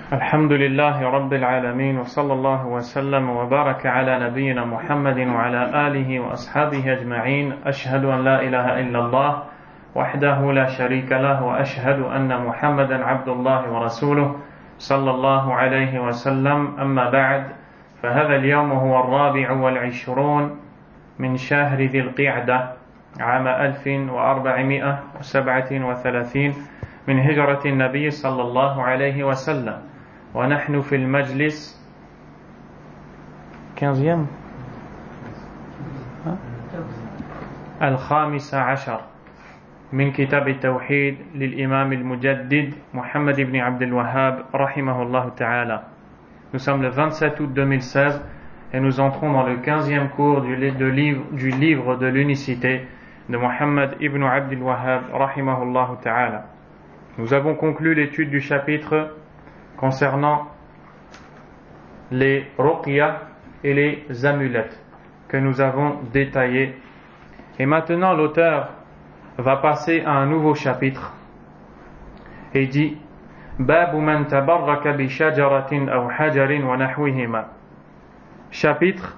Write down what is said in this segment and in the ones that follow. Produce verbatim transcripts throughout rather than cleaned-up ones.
الحمد لله رب العالمين وصلى الله وسلم وبارك على نبينا محمد وعلى آله وأصحابه أجمعين أشهد أن لا إله إلا الله وحده لا شريك له وأشهد أن محمدا عبد الله ورسوله صلى الله عليه وسلم أما بعد فهذا اليوم هو الرابع والعشرون من شهر ذي القعدة عام ألف وأربعمائة وسبعة وثلاثين من هجرة النبي صلى الله عليه وسلم ونحن في المجلس quinzième الخامس عشر من كتاب التوحيد للإمام المجدد محمد بن عبد الوهاب رحمه الله تعالى. Nous sommes le vingt-sept août deux mille seize et nous entrons dans le quinzième cours du, de livre, du livre de l'unicité de Muhammad ibn Abd al-Wahhab rahimahullah ta'ala. Nous avons conclu l'étude du chapitre concernant les ruqya et les amulettes que nous avons détaillées. Et maintenant l'auteur va passer à un nouveau chapitre et dit Babu man tabarraka bi shajaratin aw hajarin wa nahwihima. Chapitre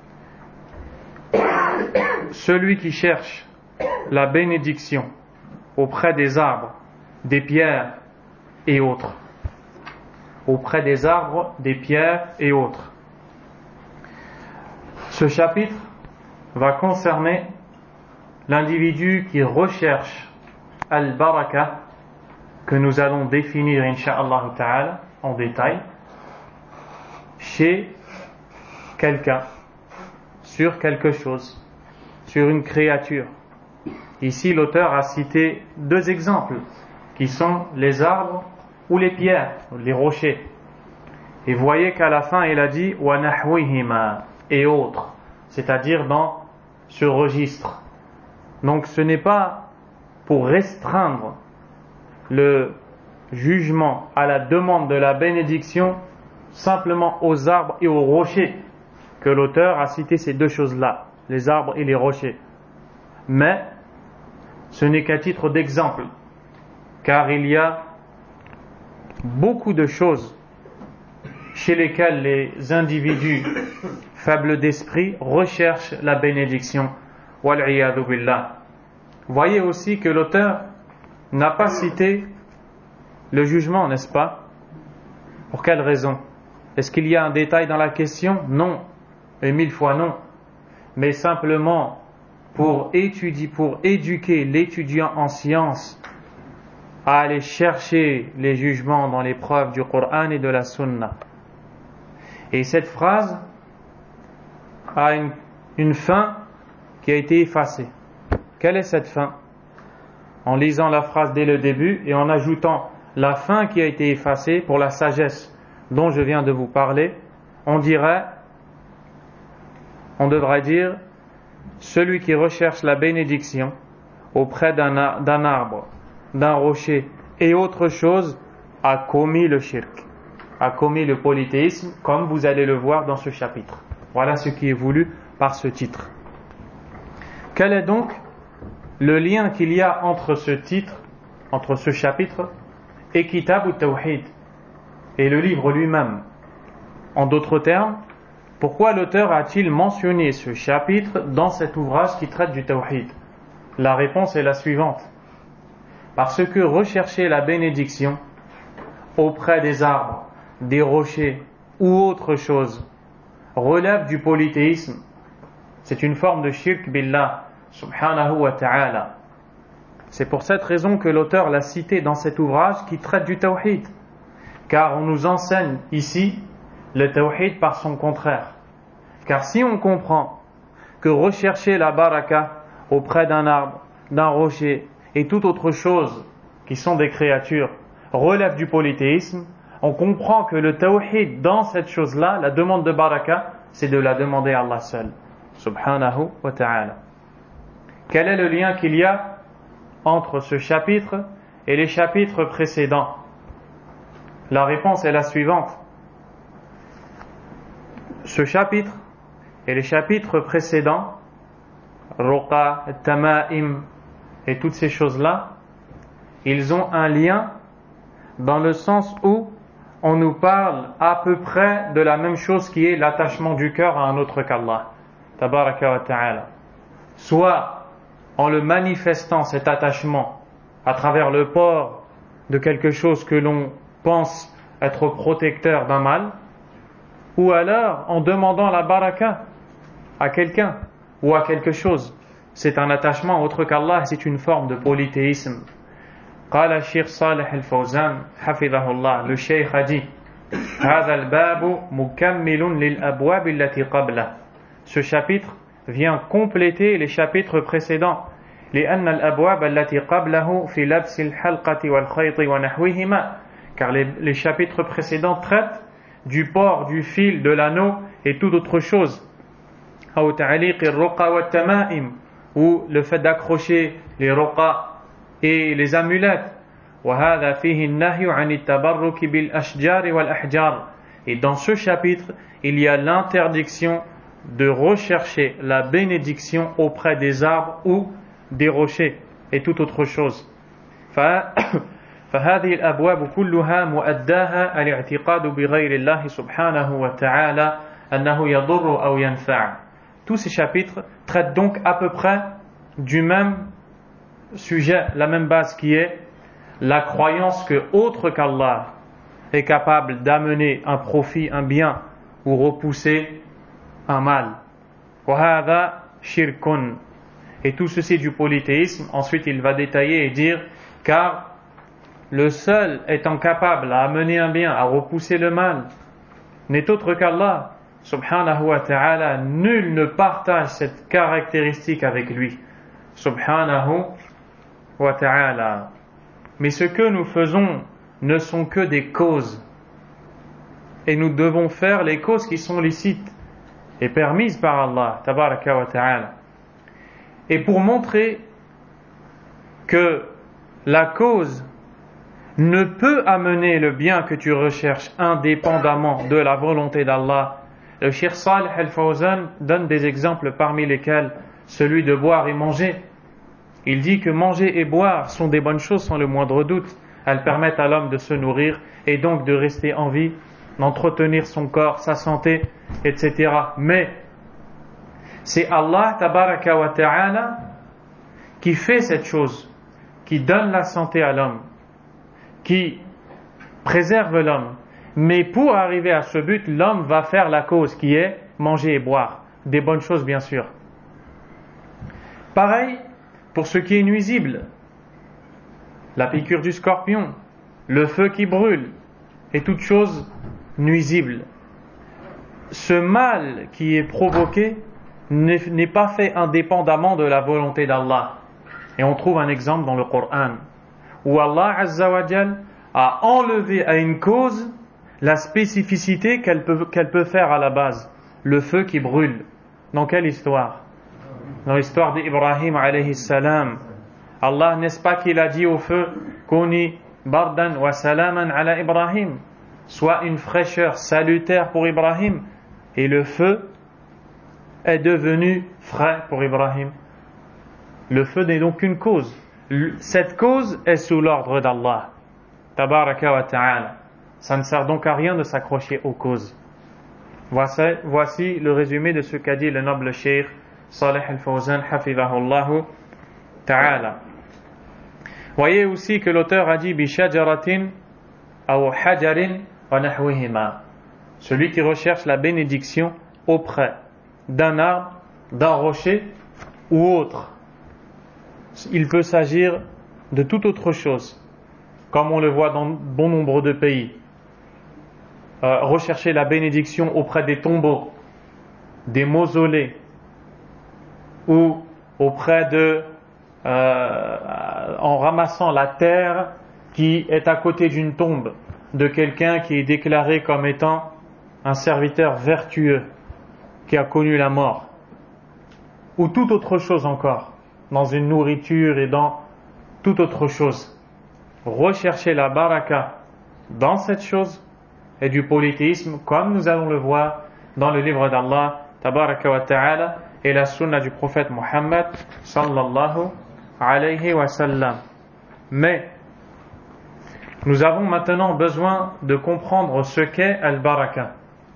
celui qui cherche la bénédiction auprès des arbres, des pierres et autres. Auprès des arbres, des pierres et autres. Ce chapitre va concerner l'individu qui recherche al-baraka, que nous allons définir incha'Allah ta'ala en détail, chez quelqu'un, sur quelque chose, sur une créature. Ici l'auteur a cité deux exemples qui sont les arbres ou les pierres, les rochers. Et voyez qu'à la fin il a dit wa nahwihima et autres, c'est-à-dire dans ce registre. Donc ce n'est pas pour restreindre le jugement à la demande de la bénédiction simplement aux arbres et aux rochers que l'auteur a cité ces deux choses-là, les arbres et les rochers. Mais ce n'est qu'à titre d'exemple, car il y a beaucoup de choses chez lesquelles les individus faibles d'esprit recherchent la bénédiction. Wal'iyadu billah. Voyez aussi que l'auteur n'a pas cité le jugement, n'est-ce pas? Pour quelle raison? Est-ce qu'il y a un détail dans la question? Non, et mille fois non. Mais simplement pour étudier, pour éduquer l'étudiant en sciences à aller chercher les jugements dans les preuves du Coran et de la Sunna. Et cette phrase a une, une fin qui a été effacée. Quelle est cette fin? En lisant la phrase dès le début et en ajoutant la fin qui a été effacée pour la sagesse dont je viens de vous parler, on dirait, on devrait dire, celui qui recherche la bénédiction auprès d'un, d'un arbre, d'un rocher et autre chose a commis le shirk, a commis le polythéisme, comme vous allez le voir dans ce chapitre. Voilà ce qui est voulu par ce titre. Quel est donc le lien qu'il y a entre ce titre, entre ce chapitre et Kitab al-Tawhid et le livre lui-même? En d'autres termes, pourquoi l'auteur a-t-il mentionné ce chapitre dans cet ouvrage qui traite du Tawhid? La réponse est la suivante. Parce que rechercher la bénédiction auprès des arbres, des rochers ou autre chose relève du polythéisme. C'est une forme de shirk billah subhanahu wa ta'ala. C'est pour cette raison que l'auteur l'a cité dans cet ouvrage qui traite du tawhid, car on nous enseigne ici le tawhid par son contraire. Car si on comprend que rechercher la baraka auprès d'un arbre, d'un rocher et toute autre chose qui sont des créatures relève du polythéisme, on comprend que le tawhid dans cette chose-là, la demande de baraka, c'est de la demander à Allah seul, subhanahu wa ta'ala. Quel est le lien qu'il y a entre ce chapitre et les chapitres précédents? La réponse est la suivante. Ce chapitre et les chapitres précédents, Ruqa, Tama'im et toutes ces choses-là, ils ont un lien dans le sens où on nous parle à peu près de la même chose qui est l'attachement du cœur à un autre qu'Allah, tabaraka wa ta'ala. Soit en le manifestant cet attachement à travers le port de quelque chose que l'on pense être protecteur d'un mal, ou alors en demandant la baraka à quelqu'un ou à quelque chose. C'est un attachement autre qu'Allah, c'est une forme de polythéisme. قال الشيخ صالح الفوزان حفظه الله, le cheikh a dit هذا الباب مكمل للأبواب التي قبله. Ce chapitre vient compléter les chapitres précédents. لأن الأبواب التي قبله في لبس الحلقة والخيط ونحوهما, car les, les chapitres précédents traitent du port du fil, de l'anneau et toute autre chose. أو تعليق الرقى والتمائم, ou le fait d'accrocher les ruqa et les amulettes. وهذا فيه النهي عن التبرك بالأشجار والأحجار. Et dans ce chapitre, il y a l'interdiction de rechercher la bénédiction auprès des arbres ou des rochers et toute autre chose. فهذه الأبواب كلها مؤداها الاعتقاد بغير الله سبحانه وتعالى أنه يضر أو ينفع. Tous ces chapitres traitent donc à peu près du même sujet, la même base qui est la croyance que autre qu'Allah est capable d'amener un profit, un bien ou repousser un mal. وهذا شرك. Et tout ceci du polythéisme. Ensuite il va détailler et dire car le seul étant capable à amener un bien, à repousser le mal, n'est autre qu'Allah subhanahu wa ta'ala. Nul ne partage cette caractéristique avec lui subhanahu wa ta'ala. Mais ce que nous faisons ne sont que des causes, et nous devons faire les causes qui sont licites et permises par Allah tabaraka wa ta'ala. Et pour montrer que la cause ne peut amener le bien que tu recherches indépendamment de la volonté d'Allah, le Cheikh Salih al-Fawzan donne des exemples parmi lesquels celui de boire et manger. Il dit que manger et boire sont des bonnes choses sans le moindre doute. Elles permettent à l'homme de se nourrir et donc de rester en vie, d'entretenir son corps, sa santé, et cetera. Mais c'est Allah tabaraka wa ta'ala qui fait cette chose, qui donne la santé à l'homme, qui préserve l'homme. Mais pour arriver à ce but, l'homme va faire la cause qui est manger et boire. Des bonnes choses bien sûr. Pareil pour ce qui est nuisible. La piqûre du scorpion, le feu qui brûle et toute chose nuisible. Ce mal qui est provoqué n'est, n'est pas fait indépendamment de la volonté d'Allah. Et on trouve un exemple dans le Coran où Allah Azza wa Jal a enlevé à une cause la spécificité qu'elle peut, qu'elle peut faire à la base. Le feu qui brûle. Dans quelle histoire? Dans l'histoire d'Ibrahim alayhi salam. Allah, n'est-ce pas qu'il a dit au feu Kuni bardan wa salaman ala Ibrahim, soit une fraîcheur salutaire pour Ibrahim, et le feu est devenu frais pour Ibrahim. Le feu n'est donc qu'une cause. Cette cause est sous l'ordre d'Allah tabaraka wa ta'ala. Ça ne sert donc à rien de s'accrocher aux causes. Voici, voici le résumé de ce qu'a dit le noble cheikh Salih al-Fawzan hafidhahullahu ta'ala. Voyez aussi que l'auteur a dit bishajaratin aw hajarin wa nahwihima. Celui qui recherche la bénédiction auprès d'un arbre, d'un rocher ou autre. Il peut s'agir de toute autre chose, comme on le voit dans bon nombre de pays. Euh, rechercher la bénédiction auprès des tombeaux, des mausolées, ou auprès de, euh, en ramassant la terre qui est à côté d'une tombe de quelqu'un qui est déclaré comme étant un serviteur vertueux qui a connu la mort, ou toute autre chose encore, dans une nourriture et dans toute autre chose. Rechercher la baraka dans cette chose est du polythéisme, comme nous allons le voir dans le livre d'Allah tabaraka wa ta'ala et la sunna du prophète Muhammad sallallahu alayhi wa sallam. Mais Nous avons maintenant besoin de comprendre ce qu'est al-baraka.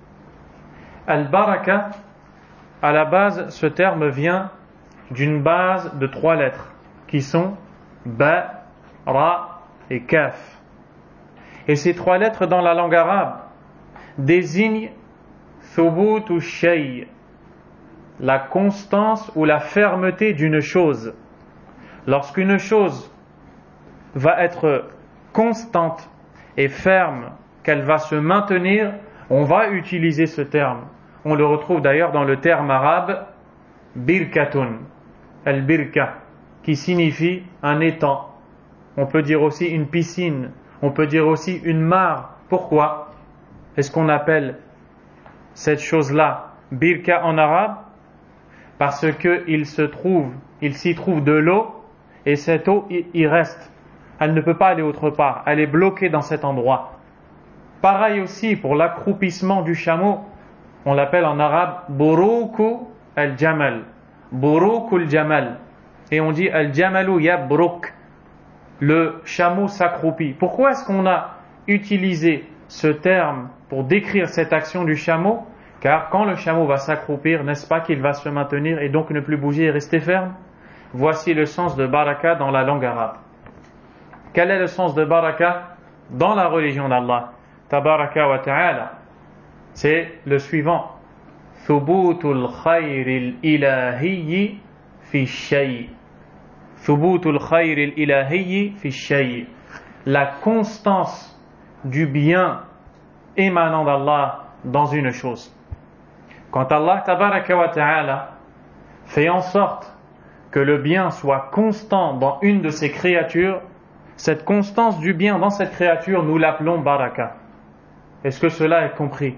Al-baraka, à la base, ce terme vient d'une base de trois lettres qui sont ba, ra et kaf. Et ces trois lettres dans la langue arabe désignent thubut ou shay, la constance ou la fermeté d'une chose. Lorsqu'une chose va être constante et ferme, qu'elle va se maintenir, on va utiliser ce terme. On le retrouve d'ailleurs dans le terme arabe birkatun, al-birka, qui signifie un étang. On peut dire aussi une piscine, on peut dire aussi une mare. Pourquoi est-ce qu'on appelle cette chose-là birka en arabe? Parce qu'il se trouve, il s'y trouve de l'eau et cette eau y reste. Elle ne peut pas aller autre part, elle est bloquée dans cet endroit. Pareil aussi pour l'accroupissement du chameau, on l'appelle en arabe buruku al-jamal, buruku al-jamal, et on dit al-jamalu yabruk, le chameau s'accroupit. Pourquoi est-ce qu'on a utilisé ce terme pour décrire cette action du chameau? Car quand le chameau va s'accroupir, n'est-ce pas qu'il va se maintenir et donc ne plus bouger et rester ferme? Voici le sens de baraka dans la langue arabe. Quel est le sens de baraka dans la religion d'Allah Tabaraka wa ta'ala? C'est le suivant. Thubutul khayril ilahiyyi fi shay. Thubutul khayril ilahiyyi fi shay. La constance du bien émanant d'Allah dans une chose. Quand Allah Tabaraka wa ta'ala fait en sorte que le bien soit constant dans une de ses créatures, cette constance du bien dans cette créature, nous l'appelons baraka. Est-ce que cela est compris?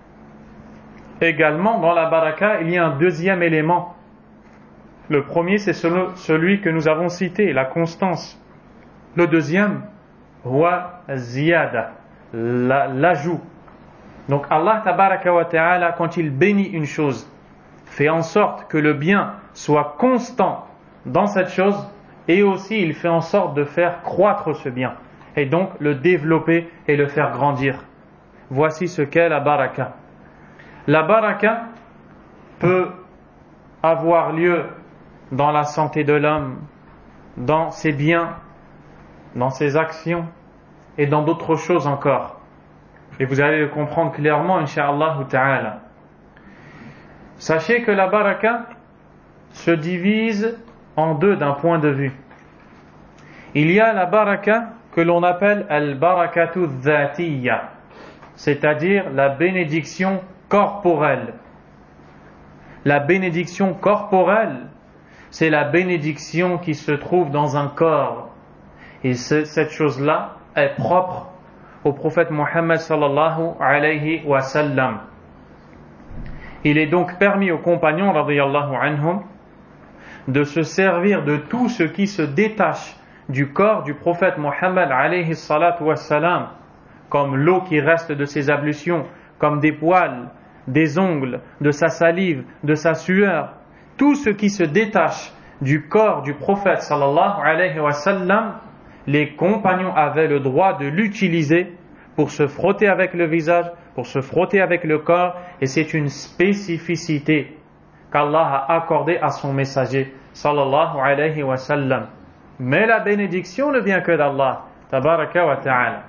Également, dans la baraka, il y a un deuxième élément. Le premier, c'est celui que nous avons cité, la constance. Le deuxième, huwa ziyada, l'ajout. Donc Allah tabaraka wa ta'ala, quand il bénit une chose, fait en sorte que le bien soit constant dans cette chose, et aussi il fait en sorte de faire croître ce bien, et donc le développer et le faire grandir. Voici ce qu'est la baraka. La baraka peut avoir lieu dans la santé de l'homme, dans ses biens, dans ses actions, et dans d'autres choses encore. Et vous allez le comprendre clairement, incha'Allah ta'ala. Sachez que la baraka se divise en deux d'un point de vue. Il y a la baraka que l'on appelle al-barakatu dhatiyya, c'est-à-dire la bénédiction corporelle. La bénédiction corporelle, c'est la bénédiction qui se trouve dans un corps. Et cette chose-là est propre au prophète Muhammad sallallahu alayhi wa sallam. Il est donc permis aux compagnons radiyallahu anhum de se servir de tout ce qui se détache du corps du prophète Muhammad alayhi salatu wa salam, comme l'eau qui reste de ses ablutions, comme des poils, des ongles, de sa salive, de sa sueur. Tout ce qui se détache du corps du prophète sallallahu alayhi wa sallam, les compagnons avaient le droit de l'utiliser pour se frotter avec le visage, pour se frotter avec le corps, et c'est une spécificité qu'Allah a accordée à son messager sallallahu alayhi wa sallam. Mais la bénédiction ne vient que d'Allah tabaraka wa ta'ala.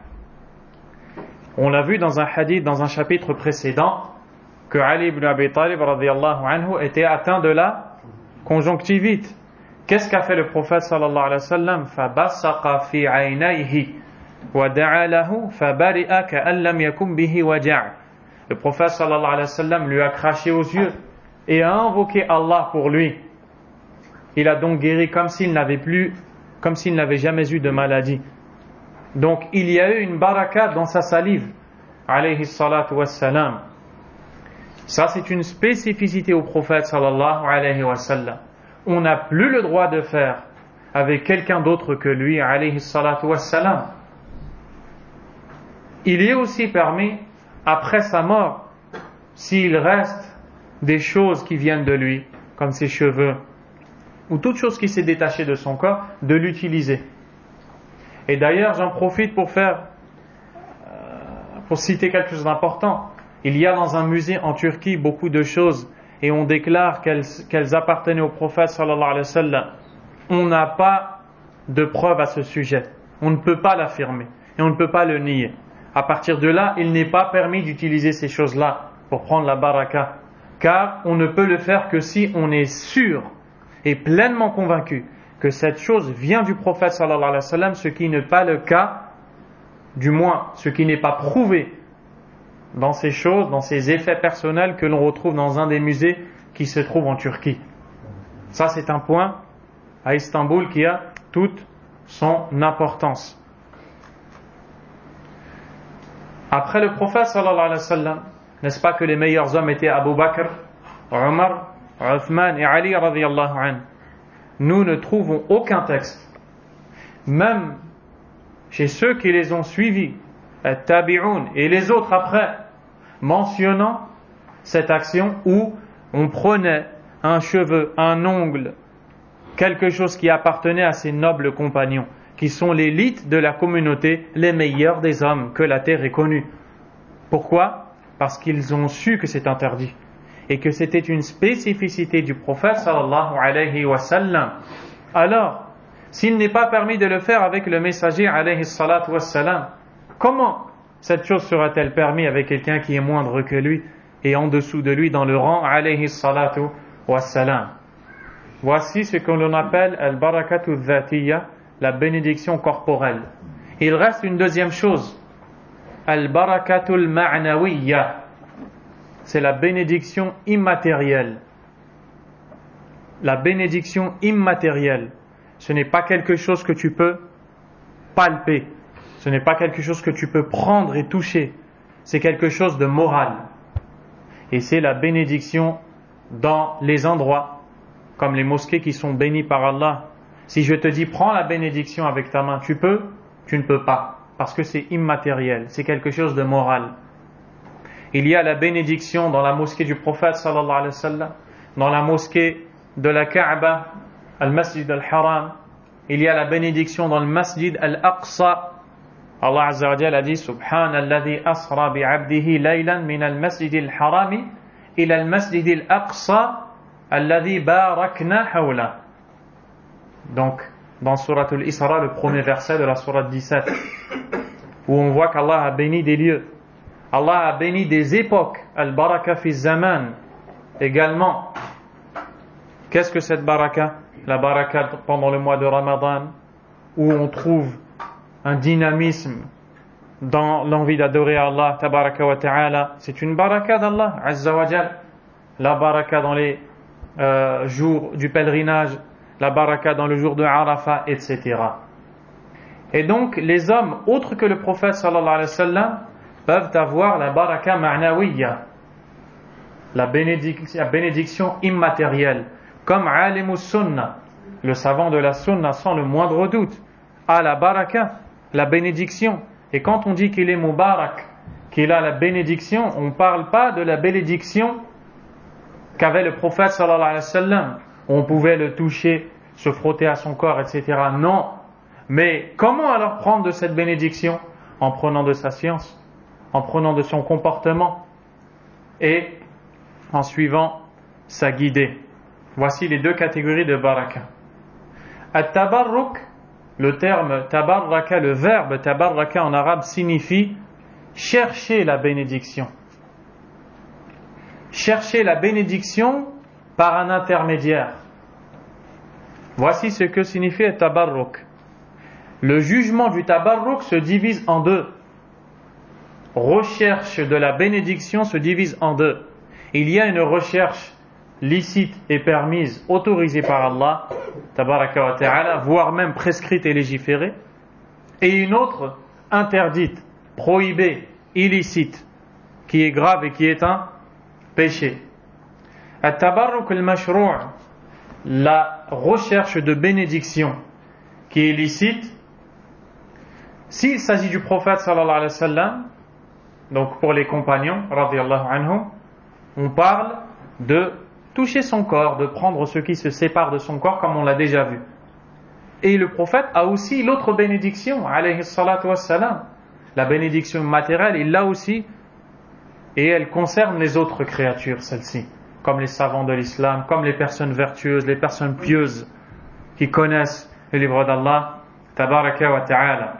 On l'a vu dans un hadith, dans un chapitre précédent, que Ali ibn Abi Talib radiyallahu anhu était atteint de la conjonctivite. Qu'est-ce qu'a fait le prophète sallallahu alayhi wa sallam? Fabassaqa fi aynayhi wa da'a lahu fabari'a ka'an lam yakun bihi waja'. Le prophète sallallahu alayhi wa sallam lui a craché aux yeux et a invoqué Allah pour lui. Il a donc guéri comme s'il n'avait plus, comme s'il n'avait jamais eu de maladie. Donc il y a eu une baraka dans sa salive, alayhi salatu wassalam. Ça c'est une spécificité au prophète sallallahu alayhi wa sallam. On n'a plus le droit de faire avec quelqu'un d'autre que lui, alayhi salatu wassalam. Il est aussi permis, après sa mort, s'il reste des choses qui viennent de lui, comme ses cheveux, ou toute chose qui s'est détachée de son corps, de l'utiliser. Et d'ailleurs, j'en profite pour faire, euh, pour citer quelque chose d'important. Il y a dans un musée en Turquie beaucoup de choses et on déclare qu'elles, qu'elles appartenaient au prophète sallallahu alayhi wa sallam. On n'a pas de preuve à ce sujet. On ne peut pas l'affirmer et on ne peut pas le nier. À partir de là, il n'est pas permis d'utiliser ces choses-là pour prendre la baraka, car on ne peut le faire que si on est sûr et pleinement convaincu que cette chose vient du prophète sallallahu alayhi wa sallam, ce qui n'est pas le cas, du moins ce qui n'est pas prouvé dans ces choses, dans ces effets personnels que l'on retrouve dans un des musées qui se trouve en Turquie. Ça, c'est un point à Istanbul qui a toute son importance. Après le prophète sallallahu alayhi wa sallam, n'est-ce pas que les meilleurs hommes étaient Abu Bakr, Omar, Uthman et Ali radiyallahu anhu? Nous ne trouvons aucun texte, même chez ceux qui les ont suivis, at-tabi'un et les autres après, mentionnant cette action où on prenait un cheveu, un ongle, quelque chose qui appartenait à ces nobles compagnons, qui sont l'élite de la communauté, les meilleurs des hommes que la terre ait connus. Pourquoi? Parce qu'ils ont su que c'est interdit et que c'était une spécificité du prophète sallallahu alayhi wa sallam. Alors, s'il n'est pas permis de le faire avec le messager alayhi salatu wa sallam, comment cette chose sera-t-elle permise avec quelqu'un qui est moindre que lui et en dessous de lui dans le rang alayhi salatu wa sallam? Voici ce que l'on appelle al-barakatu dhatiyya, la bénédiction corporelle. Il reste une deuxième chose, al-barakatu al-ma'nawiyya, c'est la bénédiction immatérielle. La bénédiction immatérielle, ce n'est pas quelque chose que tu peux palper, ce n'est pas quelque chose que tu peux prendre et toucher, c'est quelque chose de moral. Et c'est la bénédiction dans les endroits, comme les mosquées qui sont bénies par Allah. Si je te dis prends la bénédiction avec ta main, tu peux? Tu ne peux pas, parce que c'est immatériel, c'est quelque chose de moral. Il y a la bénédiction dans la mosquée du prophète sallallahu alayhi wa sallam, dans la mosquée de la Kaaba, al-Masjid al-Haram. Il y a la bénédiction dans le Masjid al-Aqsa. Allah Azza wa Jalla a dit Subhanalladhi asra bi'abdihi laylan min al-Masjid al-Harami ila al-Masjid al-Aqsa alladhi barakna hawla. Donc, dans Surat al-Isra, le premier verset de la Surat dix-sept, où on voit qu'Allah a béni des lieux. Allah a béni des époques, al-baraka fi zaman, également. Qu'est-ce que cette baraka? La baraka pendant le mois de Ramadan, où on trouve un dynamisme dans l'envie d'adorer Allah, tabaraka wa ta'ala. C'est une baraka d'Allah, azza wa jal. La baraka dans les euh, jours du pèlerinage, la baraka dans le jour de Arafat, et cetera. Et donc, les hommes, autres que le prophète sallallahu alayhi wa sallam, peuvent avoir la baraka ma'nawiyya, la bénédiction, la bénédiction immatérielle, comme alimus sunnah, le savant de la sunna sans le moindre doute, a la baraka, la bénédiction. Et quand on dit qu'il est mubarak, qu'il a la bénédiction, on ne parle pas de la bénédiction qu'avait le prophète sallallahu alayhi wa sallam. On pouvait le toucher, se frotter à son corps, et cetera. Non. Mais comment alors prendre de cette bénédiction? En prenant de sa science, en prenant de son comportement et en suivant sa guidée. Voici les deux catégories de baraka. At-tabarruk, le terme tabarraka, le verbe tabarraka en arabe signifie chercher la bénédiction. Chercher la bénédiction par un intermédiaire. Voici ce que signifie at-tabarruk. Le jugement du tabarruk se divise en deux. Recherche de la bénédiction se divise en deux. Il y a une recherche licite et permise, autorisée par Allah, tabaraka wa ta'ala, voire même prescrite et légiférée, et une autre interdite, prohibée, illicite, qui est grave et qui est un péché. At-tabarruk al-mashrou', la recherche de bénédiction qui est licite, s'il s'agit du prophète sallallahu alayhi wa sallam, donc pour les compagnons, radiyallahu anhum, on parle de toucher son corps, de prendre ce qui se sépare de son corps, comme on l'a déjà vu. Et le prophète a aussi l'autre bénédiction, alayhi salatu wassalam. La bénédiction matérielle, il l'a aussi, et elle concerne les autres créatures, celle-ci, comme les savants de l'islam, comme les personnes vertueuses, les personnes pieuses qui connaissent le livre d'Allah, tabaraka wa ta'ala.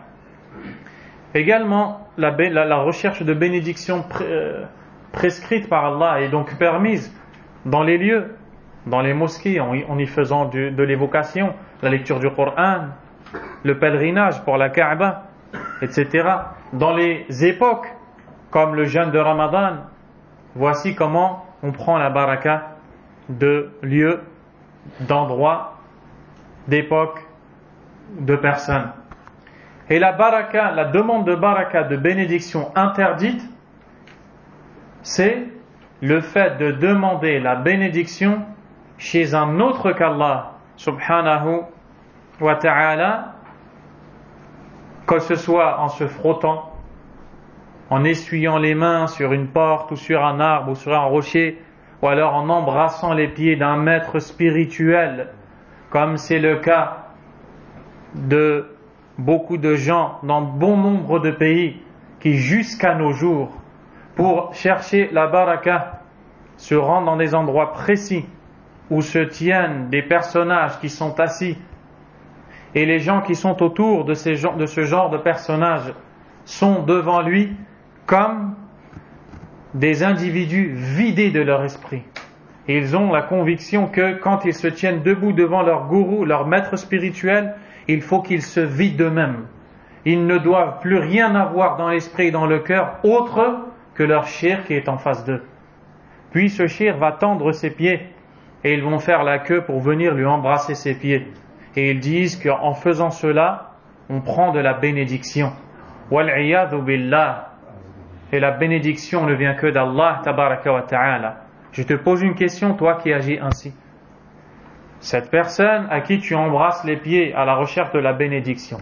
Également, la, la, la recherche de bénédiction pré, euh, prescrite par Allah est donc permise dans les lieux, dans les mosquées, en y, en y faisant du, de l'évocation, la lecture du Coran, le pèlerinage pour la Kaaba, et cetera. Dans les époques, comme le jeûne de Ramadan, voici comment on prend la baraka de lieux, d'endroits, d'époques, de personnes. Et la baraka, la demande de baraka, de bénédiction interdite, c'est le fait de demander la bénédiction chez un autre qu'Allah subhanahu wa ta'ala, que ce soit en se frottant, en essuyant les mains sur une porte ou sur un arbre ou sur un rocher, ou alors en embrassant les pieds d'un maître spirituel, comme c'est le cas de beaucoup de gens dans bon nombre de pays qui jusqu'à nos jours, pour chercher la baraka, se rendent dans des endroits précis où se tiennent des personnages qui sont assis, et les gens qui sont autour de, ces, de ce genre de personnages sont devant lui comme des individus vidés de leur esprit. Et ils ont la conviction que quand ils se tiennent debout devant leur gourou, leur maître spirituel, il faut qu'ils se vident d'eux-mêmes. Ils ne doivent plus rien avoir dans l'esprit et dans le cœur autre que leur shir qui est en face d'eux. Puis ce shir va tendre ses pieds et ils vont faire la queue pour venir lui embrasser ses pieds. Et ils disent qu'en faisant cela, on prend de la bénédiction. Wal-'iyadhu billah. Et la bénédiction ne vient que d'Allah tabaraka wa ta'ala. Je te pose une question, toi qui agis ainsi. Cette personne à qui tu embrasses les pieds à la recherche de la bénédiction,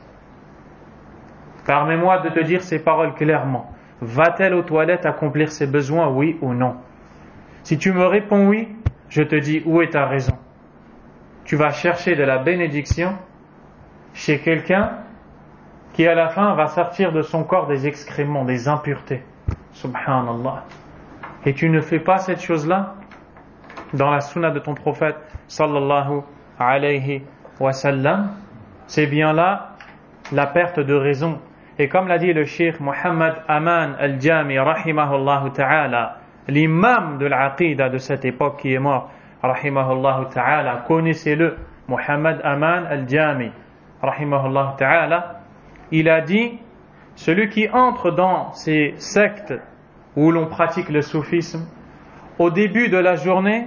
permets-moi de te dire ces paroles clairement. Va-t-elle aux toilettes accomplir ses besoins, oui ou non? Si tu me réponds oui, je te dis où est ta raison. Tu vas chercher de la bénédiction chez quelqu'un qui à la fin va sortir de son corps des excréments, des impuretés. Subhanallah. Et tu ne fais pas cette chose-là dans la sunna de ton prophète sallallahu alayhi wa sallam. C'est bien là la perte de raison. Et comme l'a dit le cheikh Muhammad Aman al-Jami rahimahullah ta'ala, l'imam de l'aqida de cette époque qui est mort rahimahullah ta'ala, connaissez-le, Muhammad Aman al-Jami rahimahullah ta'ala, il a dit: celui qui entre dans ces sectes où l'on pratique le soufisme, au début de la journée,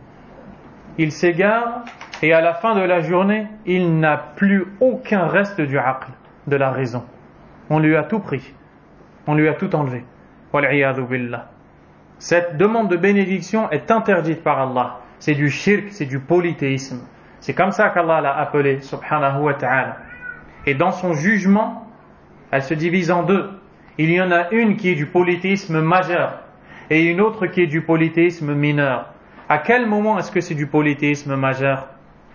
il s'égare et à la fin de la journée, il n'a plus aucun reste du aql, de la raison. On lui a tout pris, on lui a tout enlevé. Wal-'iyadhu billah. Cette demande de bénédiction est interdite par Allah. C'est du shirk, c'est du polythéisme. C'est comme ça qu'Allah l'a appelé, subhanahu wa ta'ala. Et dans son jugement, elle se divise en deux. Il y en a une qui est du polythéisme majeur et une autre qui est du polythéisme mineur. À quel moment est-ce que c'est du polythéisme majeur?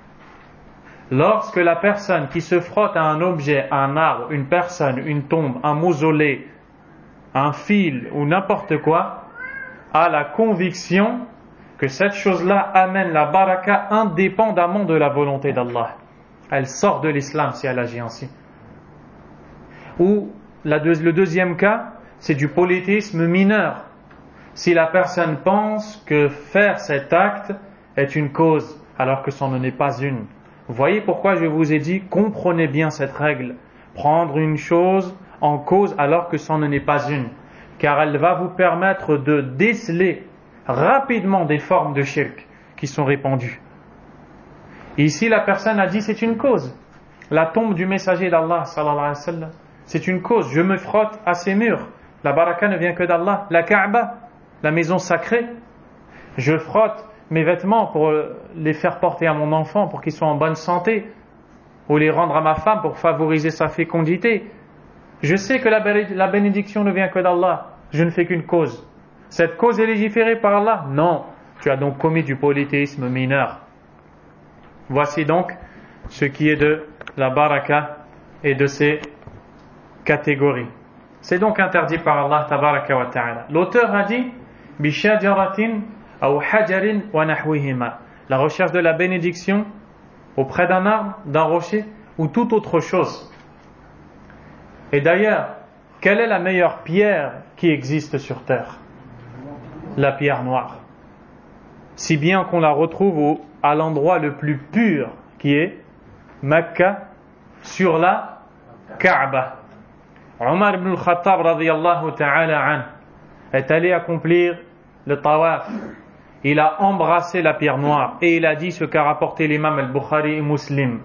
Lorsque la personne qui se frotte à un objet, un arbre, une personne, une tombe, un mausolée, un fil ou n'importe quoi, a la conviction que cette chose-là amène la baraka indépendamment de la volonté d'Allah. Elle sort de l'islam si elle agit ainsi. Ou la deux, le deuxième cas, c'est du polythéisme mineur. Si la personne pense que faire cet acte est une cause, alors que ce n'en est pas une. Vous voyez pourquoi je vous ai dit, comprenez bien cette règle. Prendre une chose en cause alors que ce n'en est pas une. Car elle va vous permettre de déceler rapidement des formes de shirk qui sont répandues. Ici, la personne a dit c'est une cause. La tombe du messager d'Allah, sallallahu alayhi wa sallam, c'est une cause. Je me frotte à ces murs. La baraka ne vient que d'Allah. La Kaaba, la maison sacrée. Je frotte mes vêtements pour les faire porter à mon enfant pour qu'il soit en bonne santé, ou les rendre à ma femme pour favoriser sa fécondité. Je sais que la bénédiction ne vient que d'Allah. Je ne fais qu'une cause. Cette cause est légiférée par Allah? Non. Tu as donc commis du polythéisme mineur. Voici donc ce qui est de la baraka est de ces catégories. C'est donc interdit par Allah tabaraka wa ta'ala. L'auteur a dit bishajaratin aw hajarin wa nahwihima, la recherche de la bénédiction auprès d'un arbre, d'un rocher ou toute autre chose. Et d'ailleurs, quelle est la meilleure pierre qui existe sur terre? La pierre noire. Si bien qu'on la retrouve au, à l'endroit le plus pur qui est Mecca, sur la Kaaba. Omar ibn al-Khattab radiyallahu ta'ala an est allé accomplir le tawaf. Il a embrassé la pierre noire et il a dit ce qu'a rapporté l'imam al-Bukhari et Muslim.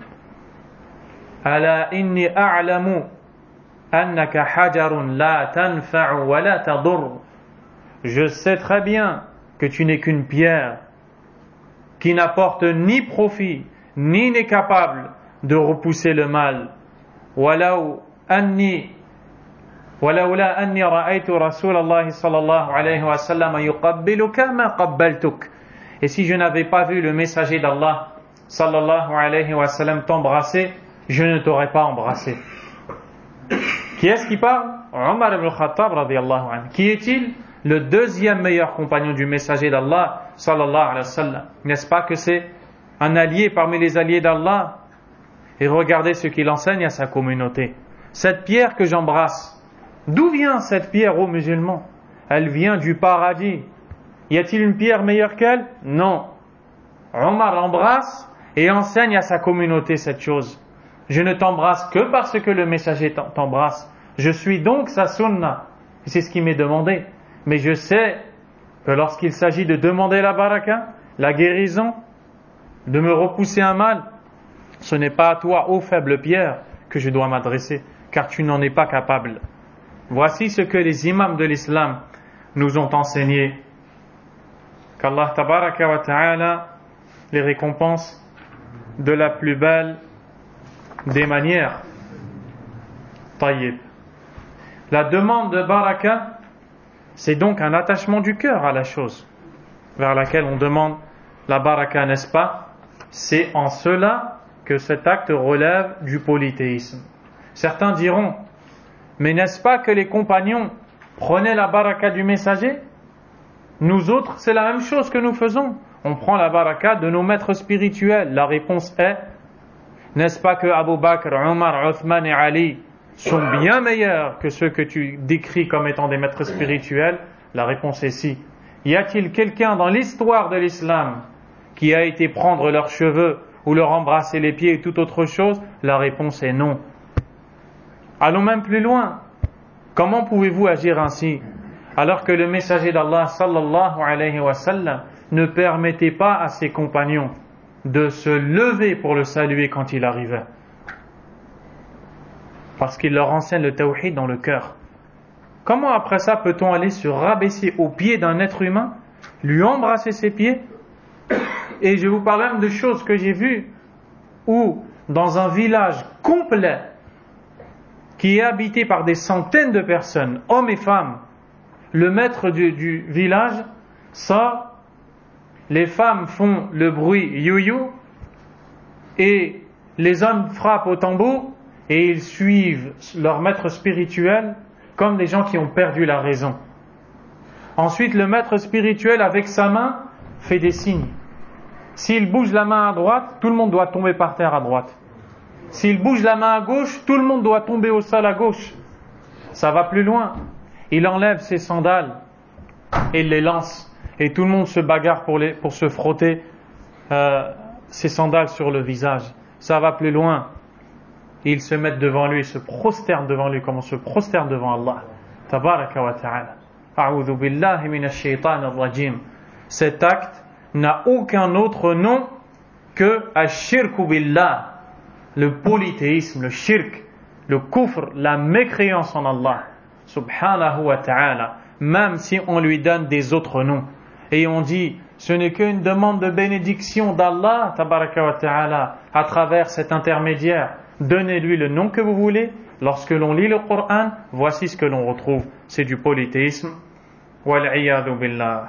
Ala inni a'lamu annaka hajarun la tanfa'u wa la tadur. Je sais très bien que tu n'es qu'une pierre qui n'apporte ni profit ni n'est capable de repousser le mal. Walau anni ولولا أني رأيت رسول الله صلى الله عليه وسلم يقبلك ما قبلتك. Et si je n'avais pas vu le messager d'Allah sallallahu alayhi wa sallam t'embrasser, je ne t'aurais pas embrassé. Qui est-ce qui parle? Omar ibn al-Khattab radiyallahu anhu. Qui est-il? Le deuxième meilleur compagnon du messager d'Allah sallallahu alayhi wa sallam. N'est-ce pas que c'est un allié parmi les alliés d'Allah? Et regardez ce qu'il enseigne à sa communauté. Cette pierre que j'embrasse, d'où vient cette pierre aux musulmans? Elle vient du paradis. Y a-t-il une pierre meilleure qu'elle? Non. Omar l'embrasse et enseigne à sa communauté cette chose. Je ne t'embrasse que parce que le messager t'embrasse. Je suis donc sa sunna. Et c'est ce qui m'est demandé. Mais je sais que lorsqu'il s'agit de demander la baraka, la guérison, de me repousser un mal, ce n'est pas à toi, ô faible pierre, que je dois m'adresser, car tu n'en es pas capable. Voici ce que les imams de l'islam nous ont enseigné. Qu'Allah tabaraka wa ta'ala les récompense de la plus belle des manières. Tayyib. La demande de baraka, c'est donc un attachement du cœur à la chose vers laquelle on demande la baraka, n'est-ce pas? C'est en cela que cet acte relève du polythéisme. Certains diront, mais n'est-ce pas que les compagnons prenaient la baraka du messager? Nous autres, c'est la même chose que nous faisons. On prend la baraka de nos maîtres spirituels. La réponse est, n'est-ce pas que Abu Bakr, Omar, Othman et Ali sont bien meilleurs que ceux que tu décris comme étant des maîtres spirituels? La réponse est si. Y a-t-il quelqu'un dans l'histoire de l'islam qui a été prendre leurs cheveux ou leur embrasser les pieds et toute autre chose? La réponse est non. Allons même plus loin. Comment pouvez-vous agir ainsi alors que le messager d'Allah sallallahu alayhi wa sallam ne permettait pas à ses compagnons de se lever pour le saluer quand il arrivait? Parce qu'il leur enseigne le tawhid dans le cœur. Comment après ça peut-on aller se rabaisser aux pieds d'un être humain, lui embrasser ses pieds? Et je vous parle même de choses que j'ai vues où dans un village complet qui est habité par des centaines de personnes, hommes et femmes, le maître du, du village sort, les femmes font le bruit you-you et les hommes frappent au tambour et ils suivent leur maître spirituel comme des gens qui ont perdu la raison. Ensuite, le maître spirituel avec sa main fait des signes. S'il bouge la main à droite, tout le monde doit tomber par terre à droite. S'il bouge la main à gauche, tout le monde doit tomber au sol à gauche. Ça va plus loin. Il enlève ses sandales et il les lance. Et tout le monde se bagarre pour, les, pour se frotter euh, ses sandales sur le visage. Ça va plus loin. Ils se mettent devant lui, ils se prosternent devant lui comme on se prosterne devant Allah. Tabaraka wa ta'ala. A'udhu billahi minash shaitanir rajim. Cet acte n'a aucun autre nom que ash-shirku billah. Le polythéisme, le shirk, le kufr, la mécréance en Allah, subhanahu wa ta'ala, même si on lui donne des autres noms. Et on dit, ce n'est qu'une demande de bénédiction d'Allah, tabaraka wa ta'ala, à travers cet intermédiaire. Donnez-lui le nom que vous voulez. Lorsque l'on lit le Coran, voici ce que l'on retrouve. C'est du polythéisme. Wal-'iyadhu billah.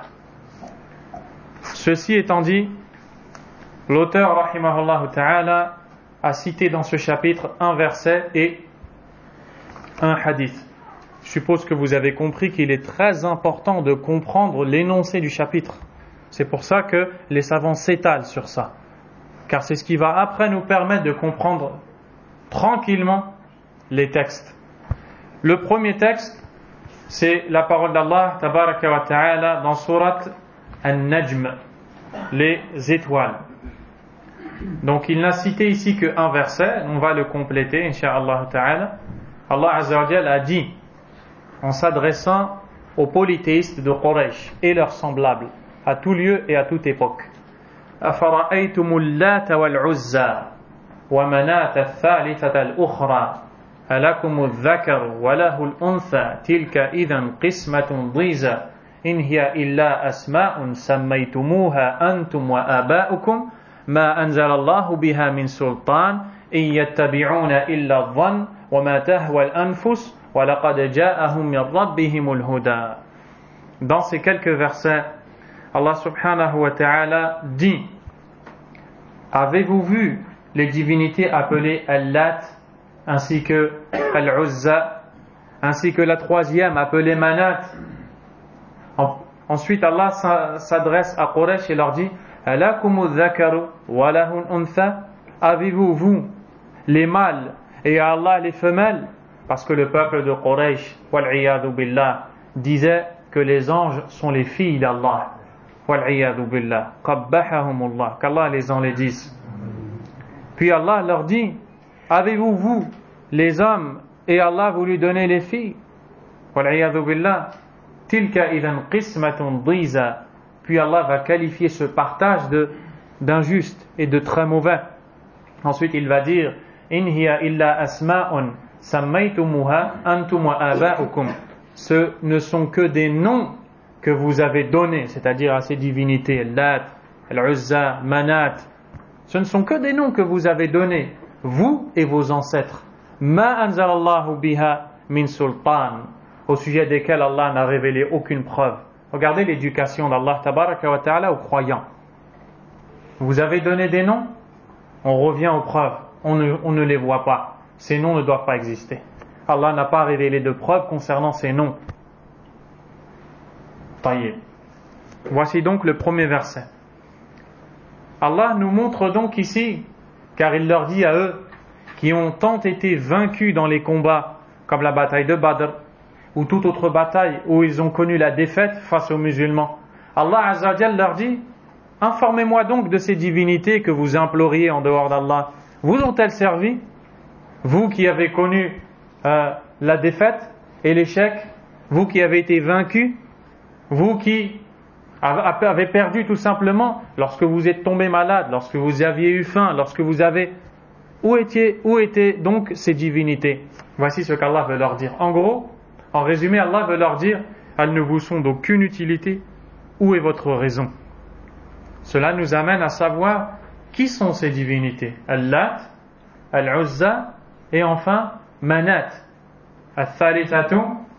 Ceci étant dit, l'auteur, rahimahullah ta'ala, a cité dans ce chapitre un verset et un hadith. Je suppose que vous avez compris qu'il est très important de comprendre l'énoncé du chapitre. C'est pour ça que les savants s'étalent sur ça. Car c'est ce qui va après nous permettre de comprendre tranquillement les textes. Le premier texte, c'est la parole d'Allah tabaraka wa ta'ala dans surat An-Najm, les étoiles. Donc il n'a cité ici qu'un verset, on va le compléter incha'Allah ta'ala. Allah azza wa jalla a dit en s'adressant aux polythéistes de Quraysh et leurs semblables à tout lieu et à toute époque: أفرأيتم اللات والعزى ومناة الثالثة الأخرى ألكم الذكر وله الأنثى تلك إذا قسمة ضيزى إن هي إلا أسماء سميتموها أنتم وآباؤكم ما أنزل الله بها من سلطان إن يتبعون إلا الظن وما تهوى الأنفس ولقد جاءهم من ربهم الهدى. Dans ces quelques versets, Allah subhanahu wa ta'ala dit: avez-vous vu les divinités appelées Al-Lat ainsi que Al-Uzza ainsi que la troisième appelée Manat? Ensuite Allah s'adresse à Quraysh et leur dit: Alakumu dhakaru wa lahun untha? Avez-vous vous les mâles et à Allah les femelles? Parce que le peuple de Quraysh, wal-iyadu billah, disait que les anges sont les filles d'Allah. Wal-iyadu billah. Qabbahahumullah. Qu'Allah les enlaidisse. Puis Allah leur dit: avez-vous vous les hommes et Allah voulu donner les filles? Wal-iyadu billah. Tilka idhan qismatun dhiza. Puis Allah va qualifier ce partage de, d'injuste et de très mauvais. Ensuite il va dire: in hiya illa asma'un sammaytumuha antum wa aba'ukum. Ce ne sont que des noms que vous avez donnés, c'est-à-dire à ces divinités, Lat, Al-Uzza, Manat. Ce ne sont que des noms que vous avez donnés, vous et vos ancêtres. Ma anzalallahu biha min sultan, au sujet desquels Allah n'a révélé aucune preuve. Regardez l'éducation d'Allah tabaraka wa ta'ala aux croyants. Vous avez donné des noms, on revient aux preuves, on ne, on ne les voit pas. Ces noms ne doivent pas exister. Allah n'a pas révélé de preuves concernant ces noms. Taïeb. Voici donc le premier verset. Allah nous montre donc ici, car il leur dit à eux qui ont tant été vaincus dans les combats, comme la bataille de Badr, ou toute autre bataille où ils ont connu la défaite face aux musulmans. Allah Azza wa Jalla leur dit: informez-moi donc de ces divinités que vous imploriez en dehors d'Allah. Vous ont-elles servi? Vous qui avez connu euh, la défaite et l'échec, vous qui avez été vaincus, vous qui avez perdu tout simplement lorsque vous êtes tombé malade, lorsque vous aviez eu faim, lorsque vous avez... Où étaient, où étaient donc ces divinités? Voici ce qu'Allah veut leur dire. En gros, en résumé, Allah veut leur dire: elles ne vous sont d'aucune utilité. Où est votre raison? Cela nous amène à savoir qui sont ces divinités. Al-Lat, Al-Uzza et enfin Manat, Al-Thalithatu,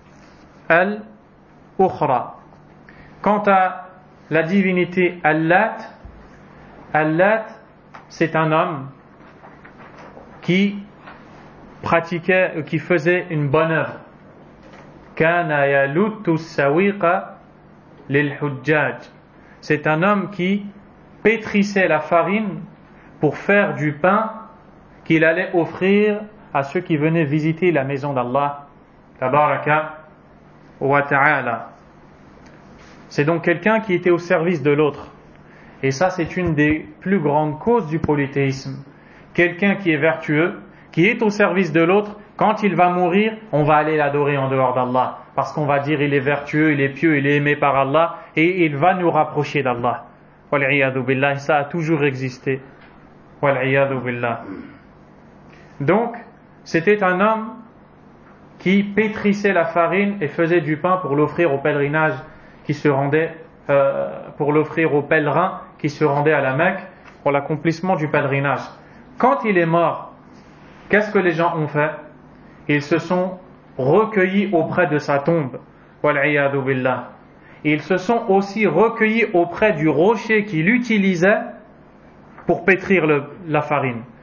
Al-Ukhra. Quant à la divinité Al-Lat, Al-Lat, c'est un homme qui pratiquait, qui faisait une bonne œuvre. Kana yaluttu sawiqa lil hujjaj. C'est un homme qui pétrissait la farine pour faire du pain qu'il allait offrir à ceux qui venaient visiter la maison d'Allah tabaraka wa ta'ala. C'est donc quelqu'un qui était au service de l'autre. Et ça, c'est une des plus grandes causes du polythéisme. Quelqu'un qui est vertueux, qui est au service de l'autre, quand il va mourir, on va aller l'adorer en dehors d'Allah. Parce qu'on va dire: il est vertueux, il est pieux, il est aimé par Allah, et il va nous rapprocher d'Allah. Wal-iyadu billah, ça a toujours existé. Wal-iyadu billah. Donc, c'était un homme qui pétrissait la farine et faisait du pain pour l'offrir au pèlerinage qui se rendait, euh, pour l'offrir aux pèlerins qui se rendaient à la Mecque pour l'accomplissement du pèlerinage. Quand il est mort, qu'est-ce que les gens ont fait? Ils se sont recueillis auprès de sa tombe. Wal-iyadu billah. Ils se sont aussi recueillis auprès du rocher qu'il utilisait pour pétrir le, la farine.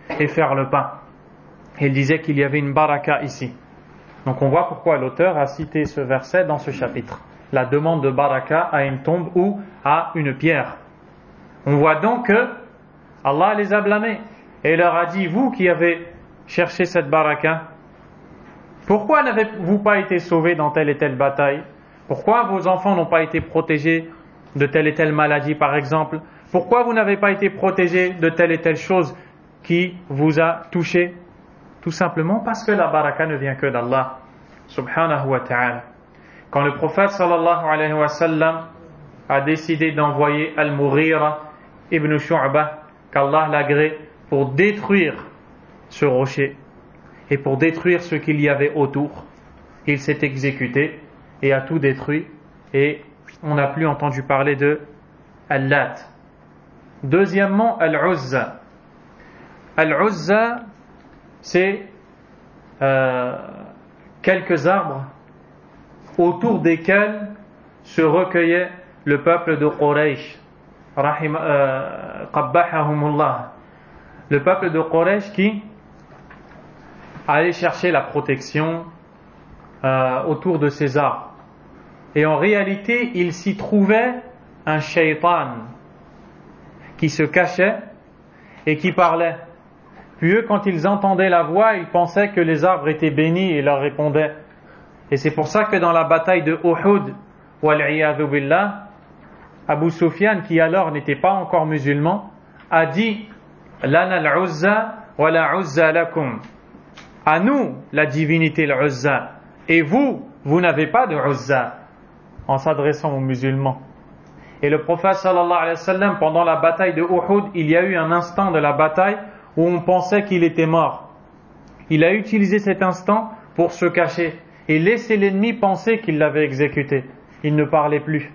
et faire le pain. Il disait qu'il y avait une baraka ici. Donc on voit pourquoi l'auteur a cité ce verset dans ce chapitre. La demande de baraka à une tombe ou à une pierre. On voit donc que Allah les a blâmés et leur a dit, vous qui avez cherché cette baraka, pourquoi n'avez-vous pas été sauvés dans telle et telle bataille? Pourquoi vos enfants n'ont pas été protégés de telle et telle maladie par exemple? Pourquoi vous n'avez pas été protégés de telle et telle chose qui vous a touché? Tout simplement parce que la baraka ne vient que d'Allah subhanahu wa ta'ala. Quand le prophète sallallahu alayhi wa sallam a décidé d'envoyer Al-Mughira ibn Shu'bah, qu'Allah l'agrée, pour détruire ce rocher et pour détruire ce qu'il y avait autour, il s'est exécuté et a tout détruit, et on n'a plus entendu parler de Al-Lat. Deuxièmement, Al-Uzza. Al-Uzza, c'est euh, quelques arbres autour desquels se recueillait le peuple de Quraysh, rahim, euh, qabbahahumullah, le peuple de Quraysh qui allait chercher la protection euh, autour de ces arbres. Et en réalité, il s'y trouvait un shaytan qui se cachait et qui parlait. Puis eux, quand ils entendaient la voix, ils pensaient que les arbres étaient bénis et leur répondaient. Et c'est pour ça que dans la bataille de Uhud, wal-'iyadhu billah, Abu Sufyan, qui alors n'était pas encore musulman, a dit Lana al-'Uzza wa la 'Uzza lakum. À nous la divinité al-'Uzza, et vous, vous n'avez pas de 'Uzza, en s'adressant aux musulmans. Et le prophète sallallahu alayhi wa sallam, pendant la bataille de Uhud, il y a eu un instant de la bataille où on pensait qu'il était mort. Il a utilisé cet instant pour se cacher et laisser l'ennemi penser qu'il l'avait exécuté. Il ne parlait plus.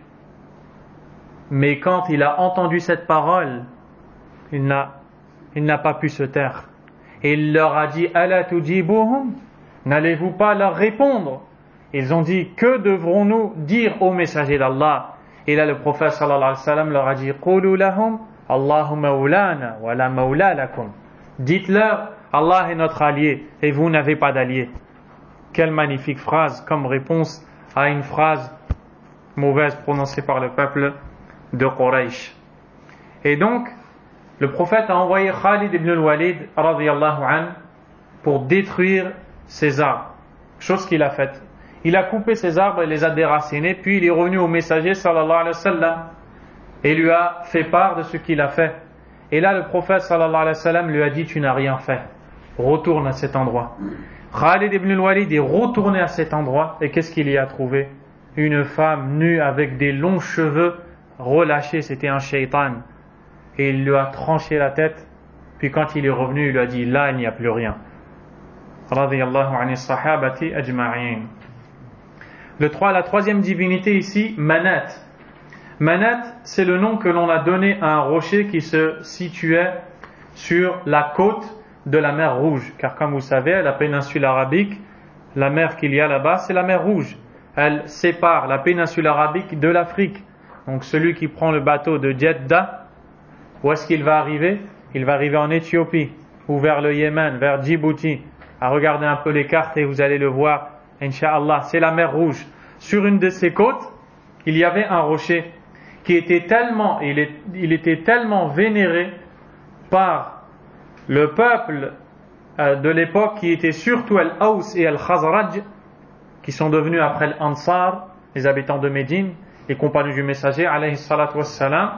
Mais quand il a entendu cette parole, il n'a, il n'a pas pu se taire. Et il leur a dit, Ala tujibuhum, n'allez-vous pas leur répondre? Ils ont dit, que devrons-nous dire aux messagers d'Allah? Et là le prophète sallallahu alayhi wa sallam leur a dit, Qulu lahum, Allahu mawlana wa la mawla lakum. Dites-leur, Allah est notre allié et vous n'avez pas d'allié. Quelle magnifique phrase comme réponse à une phrase mauvaise prononcée par le peuple de Quraysh. Et donc, le prophète a envoyé Khalid ibn al-Walid radiyallahu anhu pour détruire ces arbres. Chose qu'il a faite. Il a coupé ces arbres et les a déracinés, puis il est revenu au messager sallallahu alayhi wa sallam et lui a fait part de ce qu'il a fait. Et là, le prophète sallallahu alayhi wa sallam lui a dit, tu n'as rien fait. Retourne à cet endroit. Khalid ibn al-Walid est retourné à cet endroit et qu'est-ce qu'il y a trouvé? Une femme nue avec des longs cheveux relâchés, c'était un shaitan. Et il lui a tranché la tête, puis quand il est revenu, il lui a dit, là, il n'y a plus rien. Radiyallahu anhi sahabati ajma'in. Le trois, la troisième divinité ici, Manat. Manat, c'est le nom que l'on a donné à un rocher qui se situait sur la côte de la mer Rouge. Car comme vous savez, à la péninsule arabique, la mer qu'il y a là-bas, c'est la mer Rouge. Elle sépare la péninsule arabique de l'Afrique. Donc celui qui prend le bateau de Jeddah, où est-ce qu'il va arriver? Il va arriver en Éthiopie, ou vers le Yémen, vers Djibouti. À regarder un peu les cartes et vous allez le voir, Inch'Allah, c'est la mer Rouge. Sur une de ces côtes, il y avait un rocher qui était tellement, il, est, il était tellement vénéré par le peuple euh, de l'époque qui était surtout Al-Aws et Al-Khazraj, qui sont devenus après l'Ansar, les habitants de Médine, les compagnons du messager, alayhi salatu wassalam.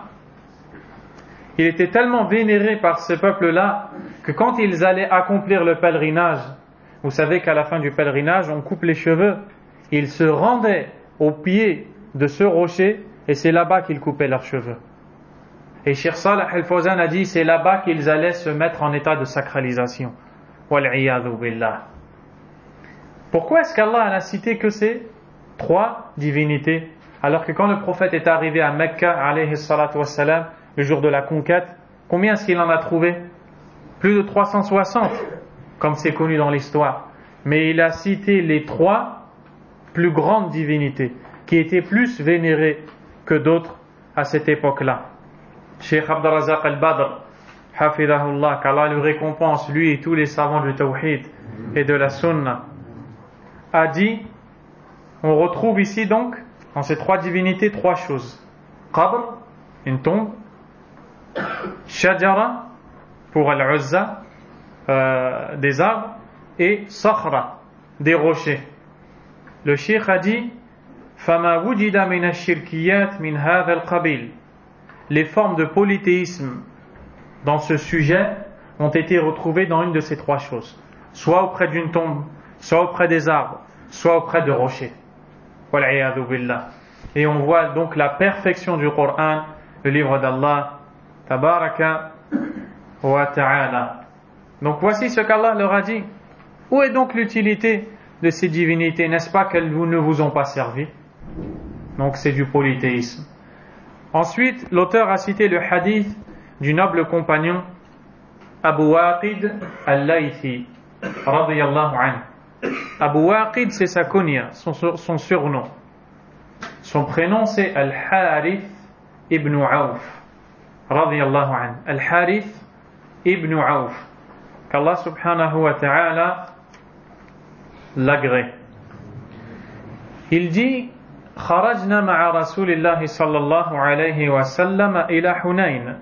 Il était tellement vénéré par ce peuple-là que quand ils allaient accomplir le pèlerinage, vous savez qu'à la fin du pèlerinage, on coupe les cheveux, ils se rendaient au pied de ce rocher et c'est là-bas qu'ils coupaient leurs cheveux. Et Cheikh Salih Al-Fawzan a dit, c'est là-bas qu'ils allaient se mettre en état de sacralisation. Wal-'iyadhu billah. Pourquoi est-ce qu'Allah a cité que ces trois divinités, alors que quand le prophète est arrivé à Mecca, alayhi salatu wassalam, le jour de la conquête, combien est-ce qu'il en a trouvé? Plus de trois cent soixante, comme c'est connu dans l'histoire. Mais il a cité les trois plus grandes divinités, qui étaient plus vénérées que d'autres à cette époque-là. Cheikh Abd al-Razaq al-Badr, hafidahullah, qu'Allah le récompense, lui et tous les savants du tawhid et de la sunna, a dit, on retrouve ici donc, dans ces trois divinités, trois choses. Qabr, une tombe. Shajara, pour Al-Uzza, euh, des arbres. Et Sakhra, des rochers. Le cheikh a dit, فَمَا وُجِدَ مِنَ الشِّرْكِيَّاتِ مِنْ هَذَا الْقَبِيلِ. Les formes de polythéisme dans ce sujet ont été retrouvées dans une de ces trois choses. Soit auprès d'une tombe, soit auprès des arbres, soit auprès de rochers. Wal'iyadhu billah. Et on voit donc la perfection du Coran, le livre d'Allah, tabaraka wa ta'ala. Donc voici ce qu'Allah leur a dit. Où est donc l'utilité de ces divinités? N'est-ce pas qu'elles ne vous ont pas servi? Donc c'est du polythéisme. Ensuite, l'auteur a cité le hadith du noble compagnon Abu Waqid al-Laythi radiyallahu anhu. Abu Waqid, c'est sa kunya, son, son surnom. Son prénom c'est Al-Harith ibn Auf radiyallahu anhu. Al-Harith ibn Auf, qu'Allah subhanahu wa ta'ala l'agrée. Il dit, خرجنا مع رسول الله صلى الله عليه وسلم إلى حنين.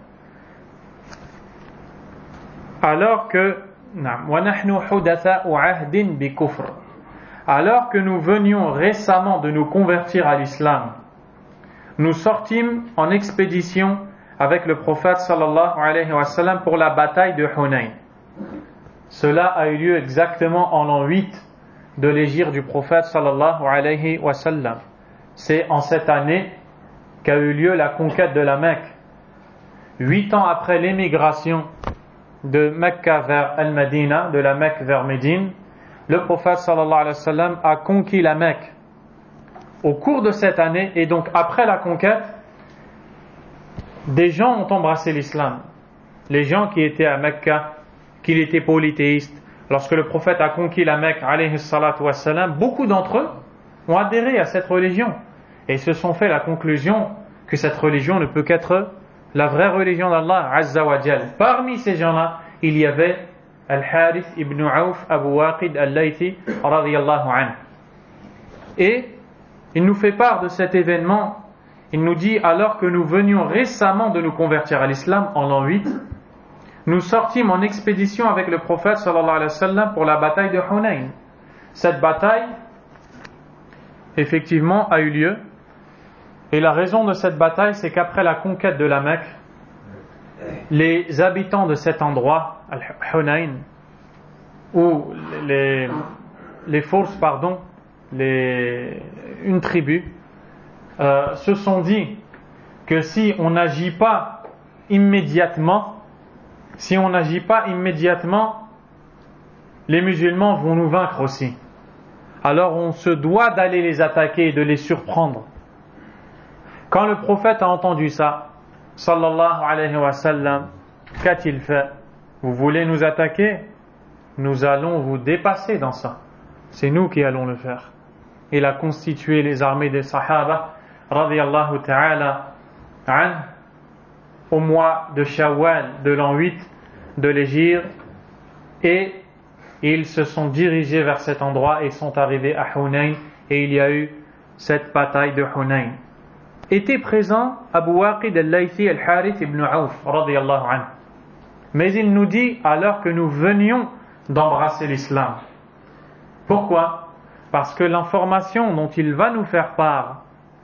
Alors que ونحن حدثاء عهد بكفر. Alors que nous venions récemment de nous convertir à l'islam, nous sortîmes en expédition avec le prophète sallallahu alayhi wa sallam pour la bataille de Hunayn. Cela a eu lieu exactement en l'an huit de l'hégire du prophète sallallahu alayhi wa sallam. C'est en cette année qu'a eu lieu la conquête de la Mecque. Huit ans après l'émigration de Mecca vers Al-Madina, de la Mecque vers Médine, le prophète sallallahu alayhi wa sallam a conquis la Mecque. Au cours de cette année, et donc après la conquête, des gens ont embrassé l'islam. Les gens qui étaient à Mecca, qui étaient polythéistes, lorsque le prophète a conquis la Mecque, alayhi salatu wa salam, beaucoup d'entre eux ont adhéré à cette religion et se sont fait la conclusion que cette religion ne peut qu'être la vraie religion d'Allah Azza wa Jal. Parmi ces gens-là, il y avait Al-Harith ibn Auf Abu Waqid al-Laythi radiyallahu anhu. Et il nous fait part de cet événement. Il nous dit, alors que nous venions récemment de nous convertir à l'islam en l'an huit, nous sortîmes en expédition avec le prophète sallallahu alayhi wa sallam pour la bataille de Hunayn. Cette bataille effectivement a eu lieu, et la raison de cette bataille, c'est qu'après la conquête de la Mecque, les habitants de cet endroit, Al-Hunayn, ou les, les forces, pardon, les, une tribu, euh, se sont dit que si on n'agit pas immédiatement, si on n'agit pas immédiatement, les musulmans vont nous vaincre aussi. Alors on se doit d'aller les attaquer et de les surprendre. Quand le prophète a entendu ça, sallallahu alayhi wa sallam, qu'a-t-il fait? Vous voulez nous attaquer? Nous allons vous dépasser dans ça. C'est nous qui allons le faire. Il a constitué les armées des Sahaba, radiyallahu ta'ala an, au mois de Shawwal de l'an huit de l'hégire, et ils se sont dirigés vers cet endroit et sont arrivés à Hunayn, et il y a eu cette bataille de Hunayn. Était présent Abu Waqid al-Laythi al-Harith ibn Auf radiyallahu anhu. Mais il nous dit, alors que nous venions d'embrasser l'islam. Pourquoi? Parce que l'information dont il va nous faire part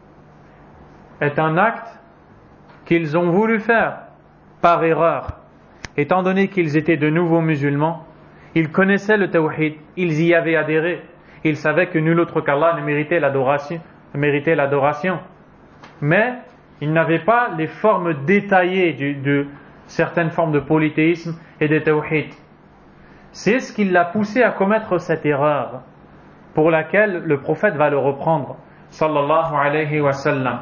est un acte qu'ils ont voulu faire par erreur. Étant donné qu'ils étaient de nouveaux musulmans, ils connaissaient le tawhid, ils y avaient adhéré, ils savaient que nul autre qu'Allah ne méritait l'adoration, ne méritait l'adoration. Mais ils n'avaient pas les formes détaillées de, de certaines formes de polythéisme et de tawhid. C'est ce qui l'a poussé à commettre cette erreur, pour laquelle le prophète va le reprendre, sallallahu alayhi wa sallam.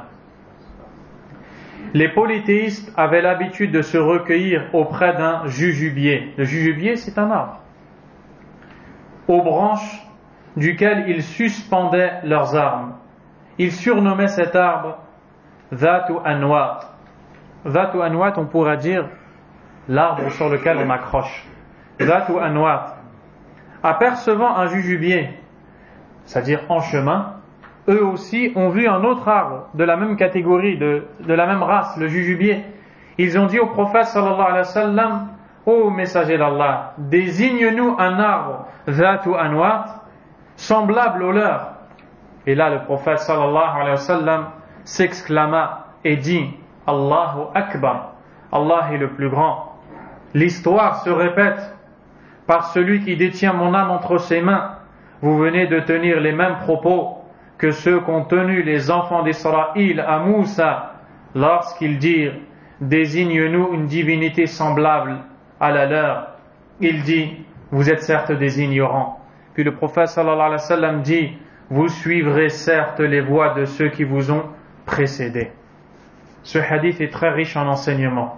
Les polythéistes avaient l'habitude de se recueillir auprès d'un jujubier. Le jujubier, c'est un arbre, aux branches duquel ils suspendaient leurs armes. Ils surnommaient cet arbre Dhatu Anwat. Dhatu Anwat, on pourra dire l'arbre sur lequel on accroche. Dhatu anwat. Apercevant un jujubier, c'est-à-dire en chemin, eux aussi ont vu un autre arbre de la même catégorie, de, de la même race, le jujubier. Ils ont dit au prophète sallallahu alayhi wa sallam: ô messager d'Allah, désigne-nous un arbre dhatu anwat semblable au leur. Et là le prophète sallallahu alayhi wa sallam s'exclama et dit: Allahu Akbar, Allah est le plus grand. L'histoire se répète par celui qui détient mon âme entre ses mains. Vous venez de tenir les mêmes propos que ceux qu'ont tenus les enfants d'Israël à Moussa lorsqu'ils dirent: désigne-nous une divinité semblable à la leur. Il dit: vous êtes certes des ignorants. Puis le prophète sallallahu alayhi wa sallam dit: vous suivrez certes les voies de ceux qui vous ont précédés. Ce hadith est très riche en enseignements.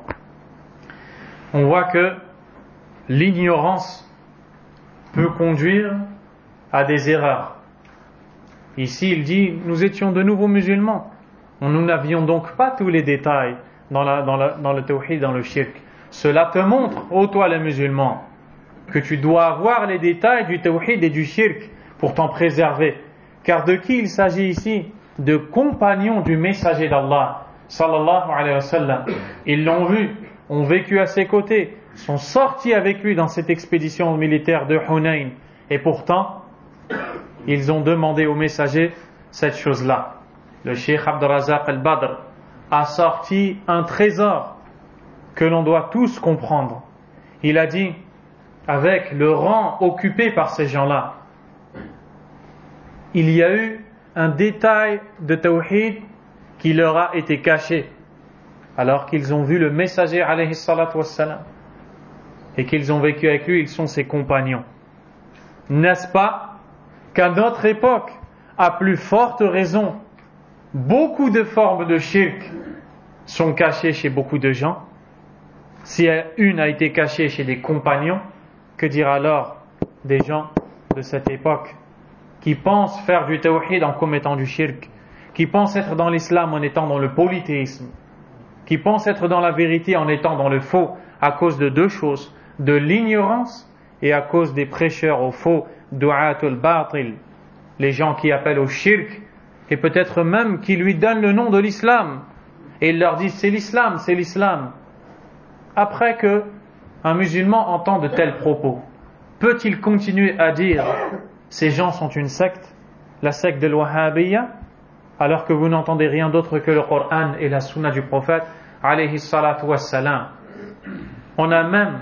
On voit que l'ignorance peut conduire à des erreurs. Ici, il dit: nous étions de nouveaux musulmans. Nous n'avions donc pas tous les détails dans, la, dans, la, dans le tawhid, dans le shirk. Cela te montre, ô toi les musulmans, que tu dois avoir les détails du tawhid et du shirk pour t'en préserver. Car de qui il s'agit ici? De compagnons du messager d'Allah, sallallahu alayhi wa sallam. Ils l'ont vu, ont vécu à ses côtés, sont sortis avec lui dans cette expédition militaire de Hunayn. Et pourtant, ils ont demandé au messager cette chose-là. Le Cheikh Abdurrazzaq al-Badr a sorti un trésor que l'on doit tous comprendre. Il a dit, avec le rang occupé par ces gens-là, il y a eu un détail de tawhid qui leur a été caché alors qu'ils ont vu le messager alayhi salatu wassalam et qu'ils ont vécu avec lui. Ils sont ses compagnons. N'est-ce pas qu'à notre époque, à plus forte raison, beaucoup de formes de shirk sont cachées chez beaucoup de gens? Si une a été cachée chez des compagnons, que dire alors des gens de cette époque qui pensent faire du tawhid en commettant du shirk, qui pensent être dans l'islam en étant dans le polythéisme, qui pensent être dans la vérité en étant dans le faux, à cause de deux choses: de l'ignorance et à cause des prêcheurs au faux, du'atul batil, les gens qui appellent au shirk et peut-être même qui lui donnent le nom de l'islam et ils leur disent: c'est l'islam, c'est l'islam. Après que un musulman entend de tels propos, peut-il continuer à dire: ces gens sont une secte, la secte de l'Wahhabiyya, alors que vous n'entendez rien d'autre que le Coran et la Sunna du prophète alayhi salatu wassalam? On a même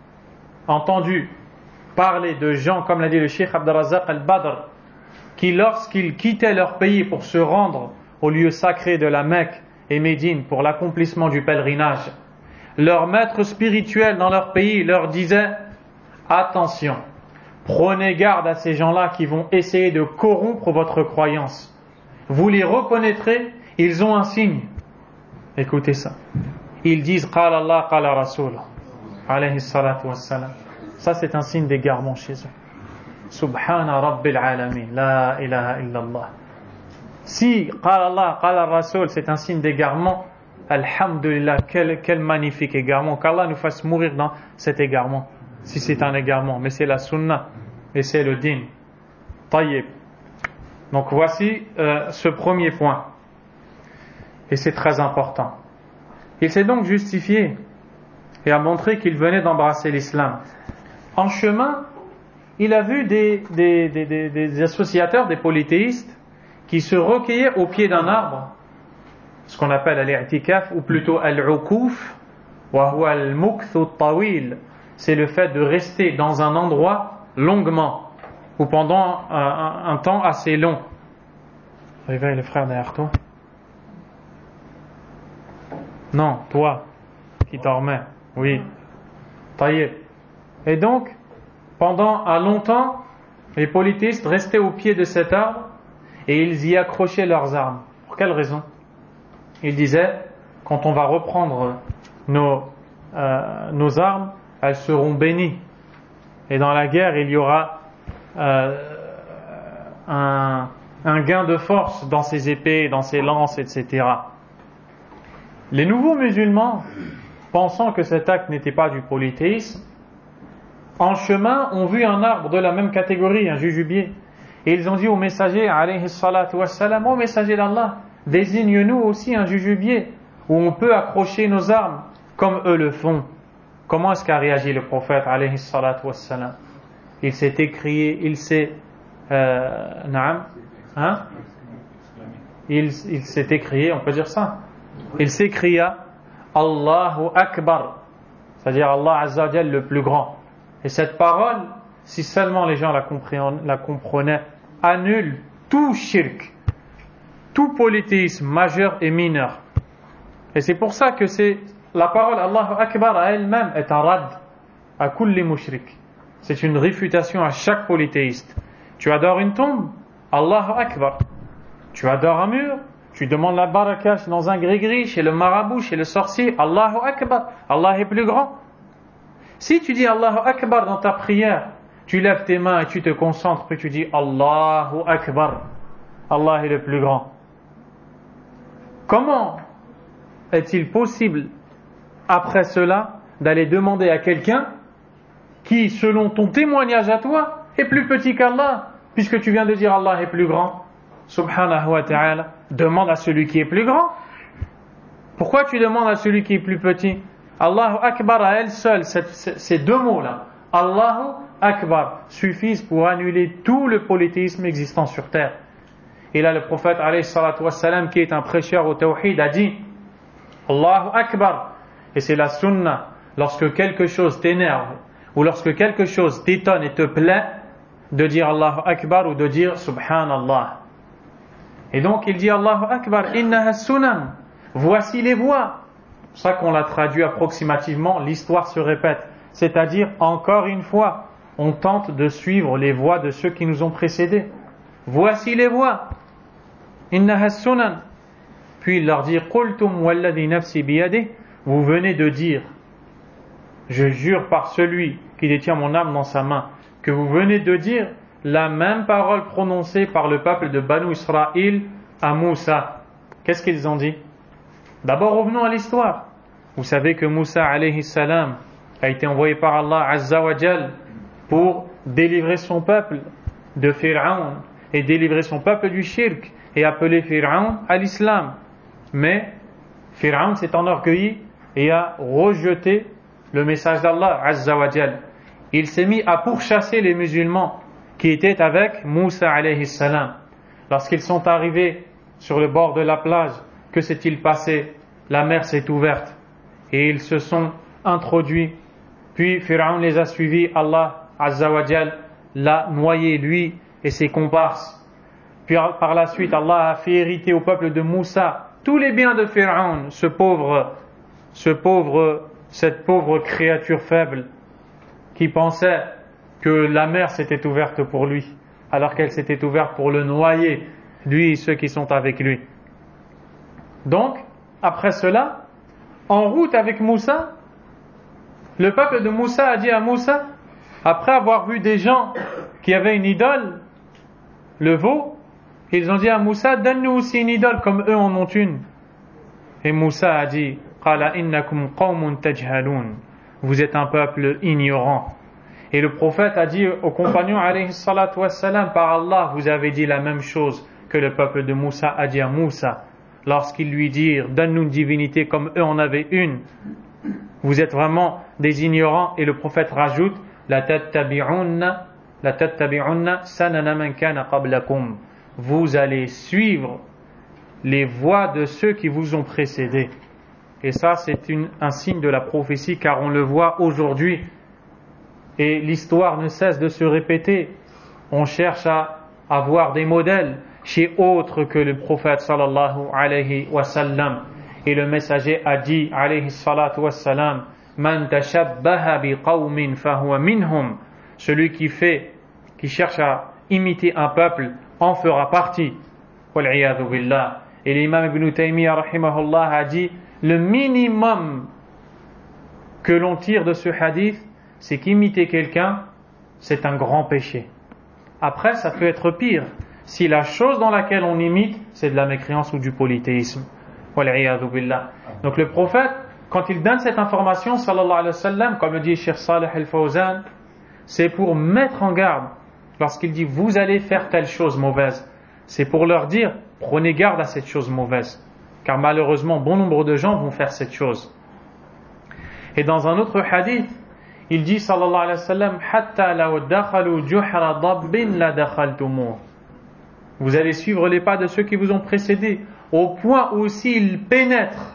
entendu parler de gens, comme l'a dit le Cheikh Abdurrazzaq al-Badr, qui lorsqu'ils quittaient leur pays pour se rendre au lieu sacré de la Mecque et Médine pour l'accomplissement du pèlerinage, leur maître spirituel dans leur pays leur disait: attention, prenez garde à ces gens-là qui vont essayer de corrompre votre croyance. Vous les reconnaîtrez, ils ont un signe. Écoutez ça. Ils disent: Qala Allah, Qala Rasul, alayhi salatu wassalam. Ça, c'est un signe d'égarement chez eux. Subhana Rabbil Alamin, la ilaha illallah. Si Qala Allah, Qala Rasul, c'est un signe d'égarement, alhamdulillah, quel, quel magnifique égarement. Qu'Allah nous fasse mourir dans cet égarement, si c'est un égarement. Mais c'est la sunna et c'est le din. Tayyib. Donc voici euh, ce premier point. Et c'est très important. Il s'est donc justifié et a montré qu'il venait d'embrasser l'islam. En chemin, il a vu des, des, des, des, des associateurs, des polythéistes, qui se recueillaient au pied d'un arbre, ce qu'on appelle al-i'tikaf, ou plutôt al-ukuf, wa huwa al-mukthu at-tawil. C'est le fait de rester dans un endroit longuement, ou pendant un, un, un temps assez long. Réveille le frère derrière toi. Non, toi, qui dormais. Oui. Taïeb. Et donc, pendant un longtemps, les polythéistes restaient au pied de cet arbre et ils y accrochaient leurs armes. Pour quelle raison? Ils disaient: quand on va reprendre nos, euh, nos armes, elles seront bénies. Et dans la guerre, il y aura euh, un, un gain de force dans ces épées, dans ces lances, et cetera. Les nouveaux musulmans pensant que cet acte n'était pas du polythéisme, en chemin ont vu un arbre de la même catégorie, un jujubier. Et ils ont dit au messager, alayhi salatu wassalam, ô messager d'Allah, désigne-nous aussi un jujubier où on peut accrocher nos armes comme eux le font. Comment est-ce qu'a réagi le prophète, alayhi salatu wassalam? Il s'est écrié, il s'est... Euh, naam, hein? Il, il s'est écrié, on peut dire ça. Il s'écria Allahu Akbar, c'est-à-dire Allah Azza wa Jal le plus grand. Et cette parole, si seulement les gens la, la comprenaient, annule tout shirk, tout polythéisme majeur et mineur. Et c'est pour ça que c'est la parole Allahu Akbar à elle-même est un rad à kulli mushrik. C'est une réfutation à chaque polythéiste. Tu adores une tombe, Allahu Akbar. Tu adores un mur, tu demandes la baraka dans un gris-gris, chez le marabout, chez le sorcier, Allahu Akbar. Allah est plus grand. Si tu dis Allahu Akbar dans ta prière, tu lèves tes mains et tu te concentres, puis tu dis Allahu Akbar. Allah est le plus grand. Comment est-il possible, après cela, d'aller demander à quelqu'un qui, selon ton témoignage à toi, est plus petit qu'Allah, puisque tu viens de dire Allah est plus grand? Subhanahu wa ta'ala, demande à celui qui est plus grand. Pourquoi tu demandes à celui qui est plus petit? Allahu Akbar à elle seule, ces deux mots-là, Allahu Akbar, suffisent pour annuler tout le polythéisme existant sur terre. Et là, le prophète, alayhi salatu wassalam, qui est un prêcheur au tawhid, a dit Allahu Akbar. Et c'est la sunna, lorsque quelque chose t'énerve, ou lorsque quelque chose t'étonne et te plaît, de dire Allahu Akbar ou de dire Subhanallah. Et donc il dit Allahu Akbar, innaha sunan, voici les voies. C'est pour ça qu'on l'a traduit approximativement, l'histoire se répète. C'est-à-dire, encore une fois, on tente de suivre les voies de ceux qui nous ont précédés. Voici les voies. Innaha sunan. Puis il leur dit Qultum walladhi nafsi biyadih, vous venez de dire, je jure par celui qui détient mon âme dans sa main, que vous venez de dire la même parole prononcée par le peuple de Banu Israël à Moussa. Qu'est-ce qu'ils ont dit? D'abord revenons à l'histoire. Vous savez que Moussa alayhi salam a été envoyé par Allah Azza wa Jal pour délivrer son peuple de Pharaon et délivrer son peuple du shirk et appeler Pharaon à l'islam. Mais Pharaon s'est enorgueilli et a rejeté le message d'Allah Azza wa Jal. Il s'est mis à pourchasser les musulmans qui étaient avec Moussa alayhi salam. Lorsqu'ils sont arrivés sur le bord de la plage, que s'est-il passé? La mer s'est ouverte et ils se sont introduits. Puis Pharaon les a suivis. Allah Azza wa Jal l'a noyé, lui et ses comparses. Puis par la suite, Allah a fait hériter au peuple de Moussa tous les biens de Pharaon, ce pauvre, ce pauvre, cette pauvre créature faible qui pensait que la mer s'était ouverte pour lui, alors qu'elle s'était ouverte pour le noyer, lui et ceux qui sont avec lui. Donc, après cela, en route avec Moussa, le peuple de Moussa a dit à Moussa, après avoir vu des gens qui avaient une idole, le veau, ils ont dit à Moussa, donne-nous aussi une idole comme eux en ont une. Et Moussa a dit, Qala innakum qawmun tajhalun. Vous êtes un peuple ignorant. Et le prophète a dit aux compagnons, alayhi salatu wassalam, par Allah, vous avez dit la même chose que le peuple de Moussa a dit à Moussa. Lorsqu'ils lui dirent, donne-nous une divinité comme eux en avaient une. Vous êtes vraiment des ignorants. Et le prophète rajoute, la tattabi'unna, la tattabi'unna sanana man kana qablakum. Vous allez suivre les voies de ceux qui vous ont précédés. Et ça, c'est une, un signe de la prophétie, car on le voit aujourd'hui. Et l'histoire ne cesse de se répéter. On cherche à avoir des modèles chez autres que le prophète sallallahu alayhi wa sallam. Et le messager a dit, alayhi salatu wa sallam, Man tashabbaha bi qawmin fahuwa minhum. Celui qui fait, qui cherche à imiter un peuple, en fera partie. Wal'iyadhu billah. Et l'imam Ibn Taymiyyah rahimahullah a dit, le minimum que l'on tire de ce hadith, c'est qu'imiter quelqu'un, c'est un grand péché. Après, ça peut être pire, si la chose dans laquelle on imite, c'est de la mécréance ou du polythéisme. Wal'iyadhu billah. Donc le prophète, quand il donne cette information, sallallahu alayhi wa sallam, comme le dit Cheikh Salih al-Fawzan, c'est pour mettre en garde. Lorsqu'il dit vous allez faire telle chose mauvaise, c'est pour leur dire prenez garde à cette chose mauvaise, car malheureusement bon nombre de gens vont faire cette chose. Et dans un autre hadith, il dit sallallahu alayhi wa sallam hatta law dakhalu juhra dabbin la dakhaltumuh. Vous allez suivre les pas de ceux qui vous ont précédés, au point où s'ils pénètrent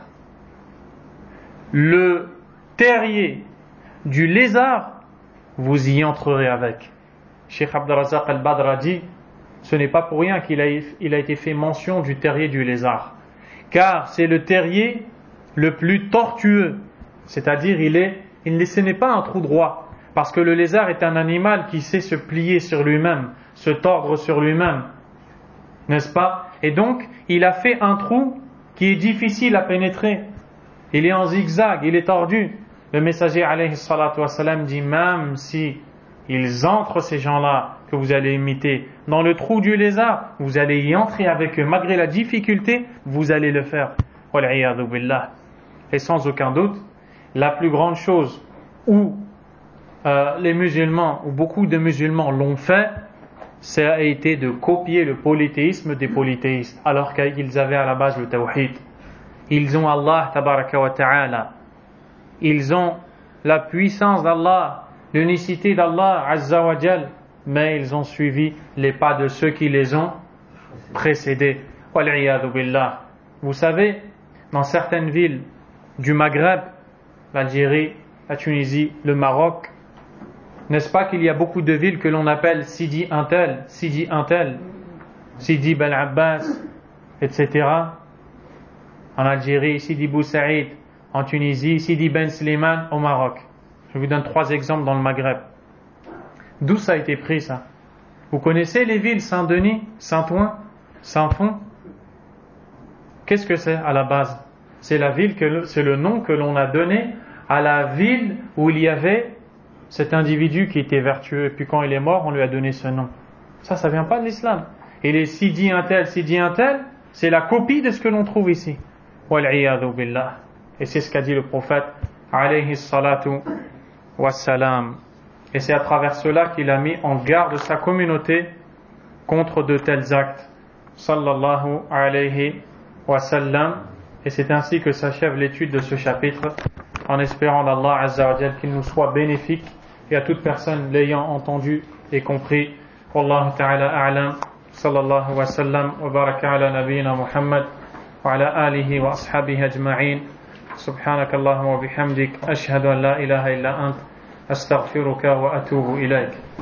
le terrier du lézard, vous y entrerez avec. Cheikh Abdurrazzaq al-Badr a dit, ce n'est pas pour rien qu'il a, il a été fait mention du terrier du lézard, car c'est le terrier le plus tortueux, c'est-à-dire il est, il ne, ce n'est pas un trou droit, parce que le lézard est un animal qui sait se plier sur lui-même, se tordre sur lui-même, n'est-ce pas? Et donc il a fait un trou qui est difficile à pénétrer, il est en zigzag, il est tordu. Le messager alayhi salatu wassalam dit, même si ils entrent, ces gens-là que vous allez imiter, dans le trou du lézard, vous allez y entrer avec eux, malgré la difficulté, vous allez le faire. Wal'iyadu billah. Et sans aucun doute, la plus grande chose où euh, les musulmans, ou beaucoup de musulmans l'ont fait, ça a été de copier le polythéisme des polythéistes, alors qu'ils avaient à la base le tawhid. Ils ont Allah tabaraka wa ta'ala, ils ont la puissance d'Allah, l'unicité d'Allah azza wa jal, mais ils ont suivi les pas de ceux qui les ont précédés. Wal'iyadu billah. Vous savez, dans certaines villes du Maghreb, l'Algérie, la Tunisie, le Maroc, n'est-ce pas qu'il y a beaucoup de villes que l'on appelle Sidi Untel, Sidi Untel, Sidi Ben Abbas, et cetera. En Algérie, Sidi Bou Saïd, en Tunisie, Sidi Ben Slimane au Maroc. Je vous donne trois exemples dans le Maghreb. D'où ça a été pris ça? Vous connaissez les villes Saint-Denis, Saint-Ouen, Saint-Fond? Qu'est-ce que c'est à la base? C'est la ville que c'est le nom que l'on a donné à la ville où il y avait cet individu qui était vertueux, et puis quand il est mort, on lui a donné ce nom. Ça, ça vient pas de l'islam. Et les Sidi un tel, Sidi un tel, c'est la copie de ce que l'on trouve ici. Wal'iyadu billah. Et c'est ce qu'a dit le prophète alayhi salatu wassalam. Et c'est à travers cela qu'il a mis en garde sa communauté contre de tels actes. Sallallahu alayhi wa sallam. Et c'est ainsi que s'achève l'étude de ce chapitre, en espérant d'Allah azza wa jal qu'il nous soit bénéfique et à toute personne l'ayant entendu et compris. Wallahu ta'ala a'lam. Sallallahu wa sallam wa baraka ala nabiyyina Muhammad wa ala alihi wa ashabihi ajma'in. سبحانك اللهم وبحمدك أشهد أن لا إله إلا أنت أستغفرك وأتوب إليك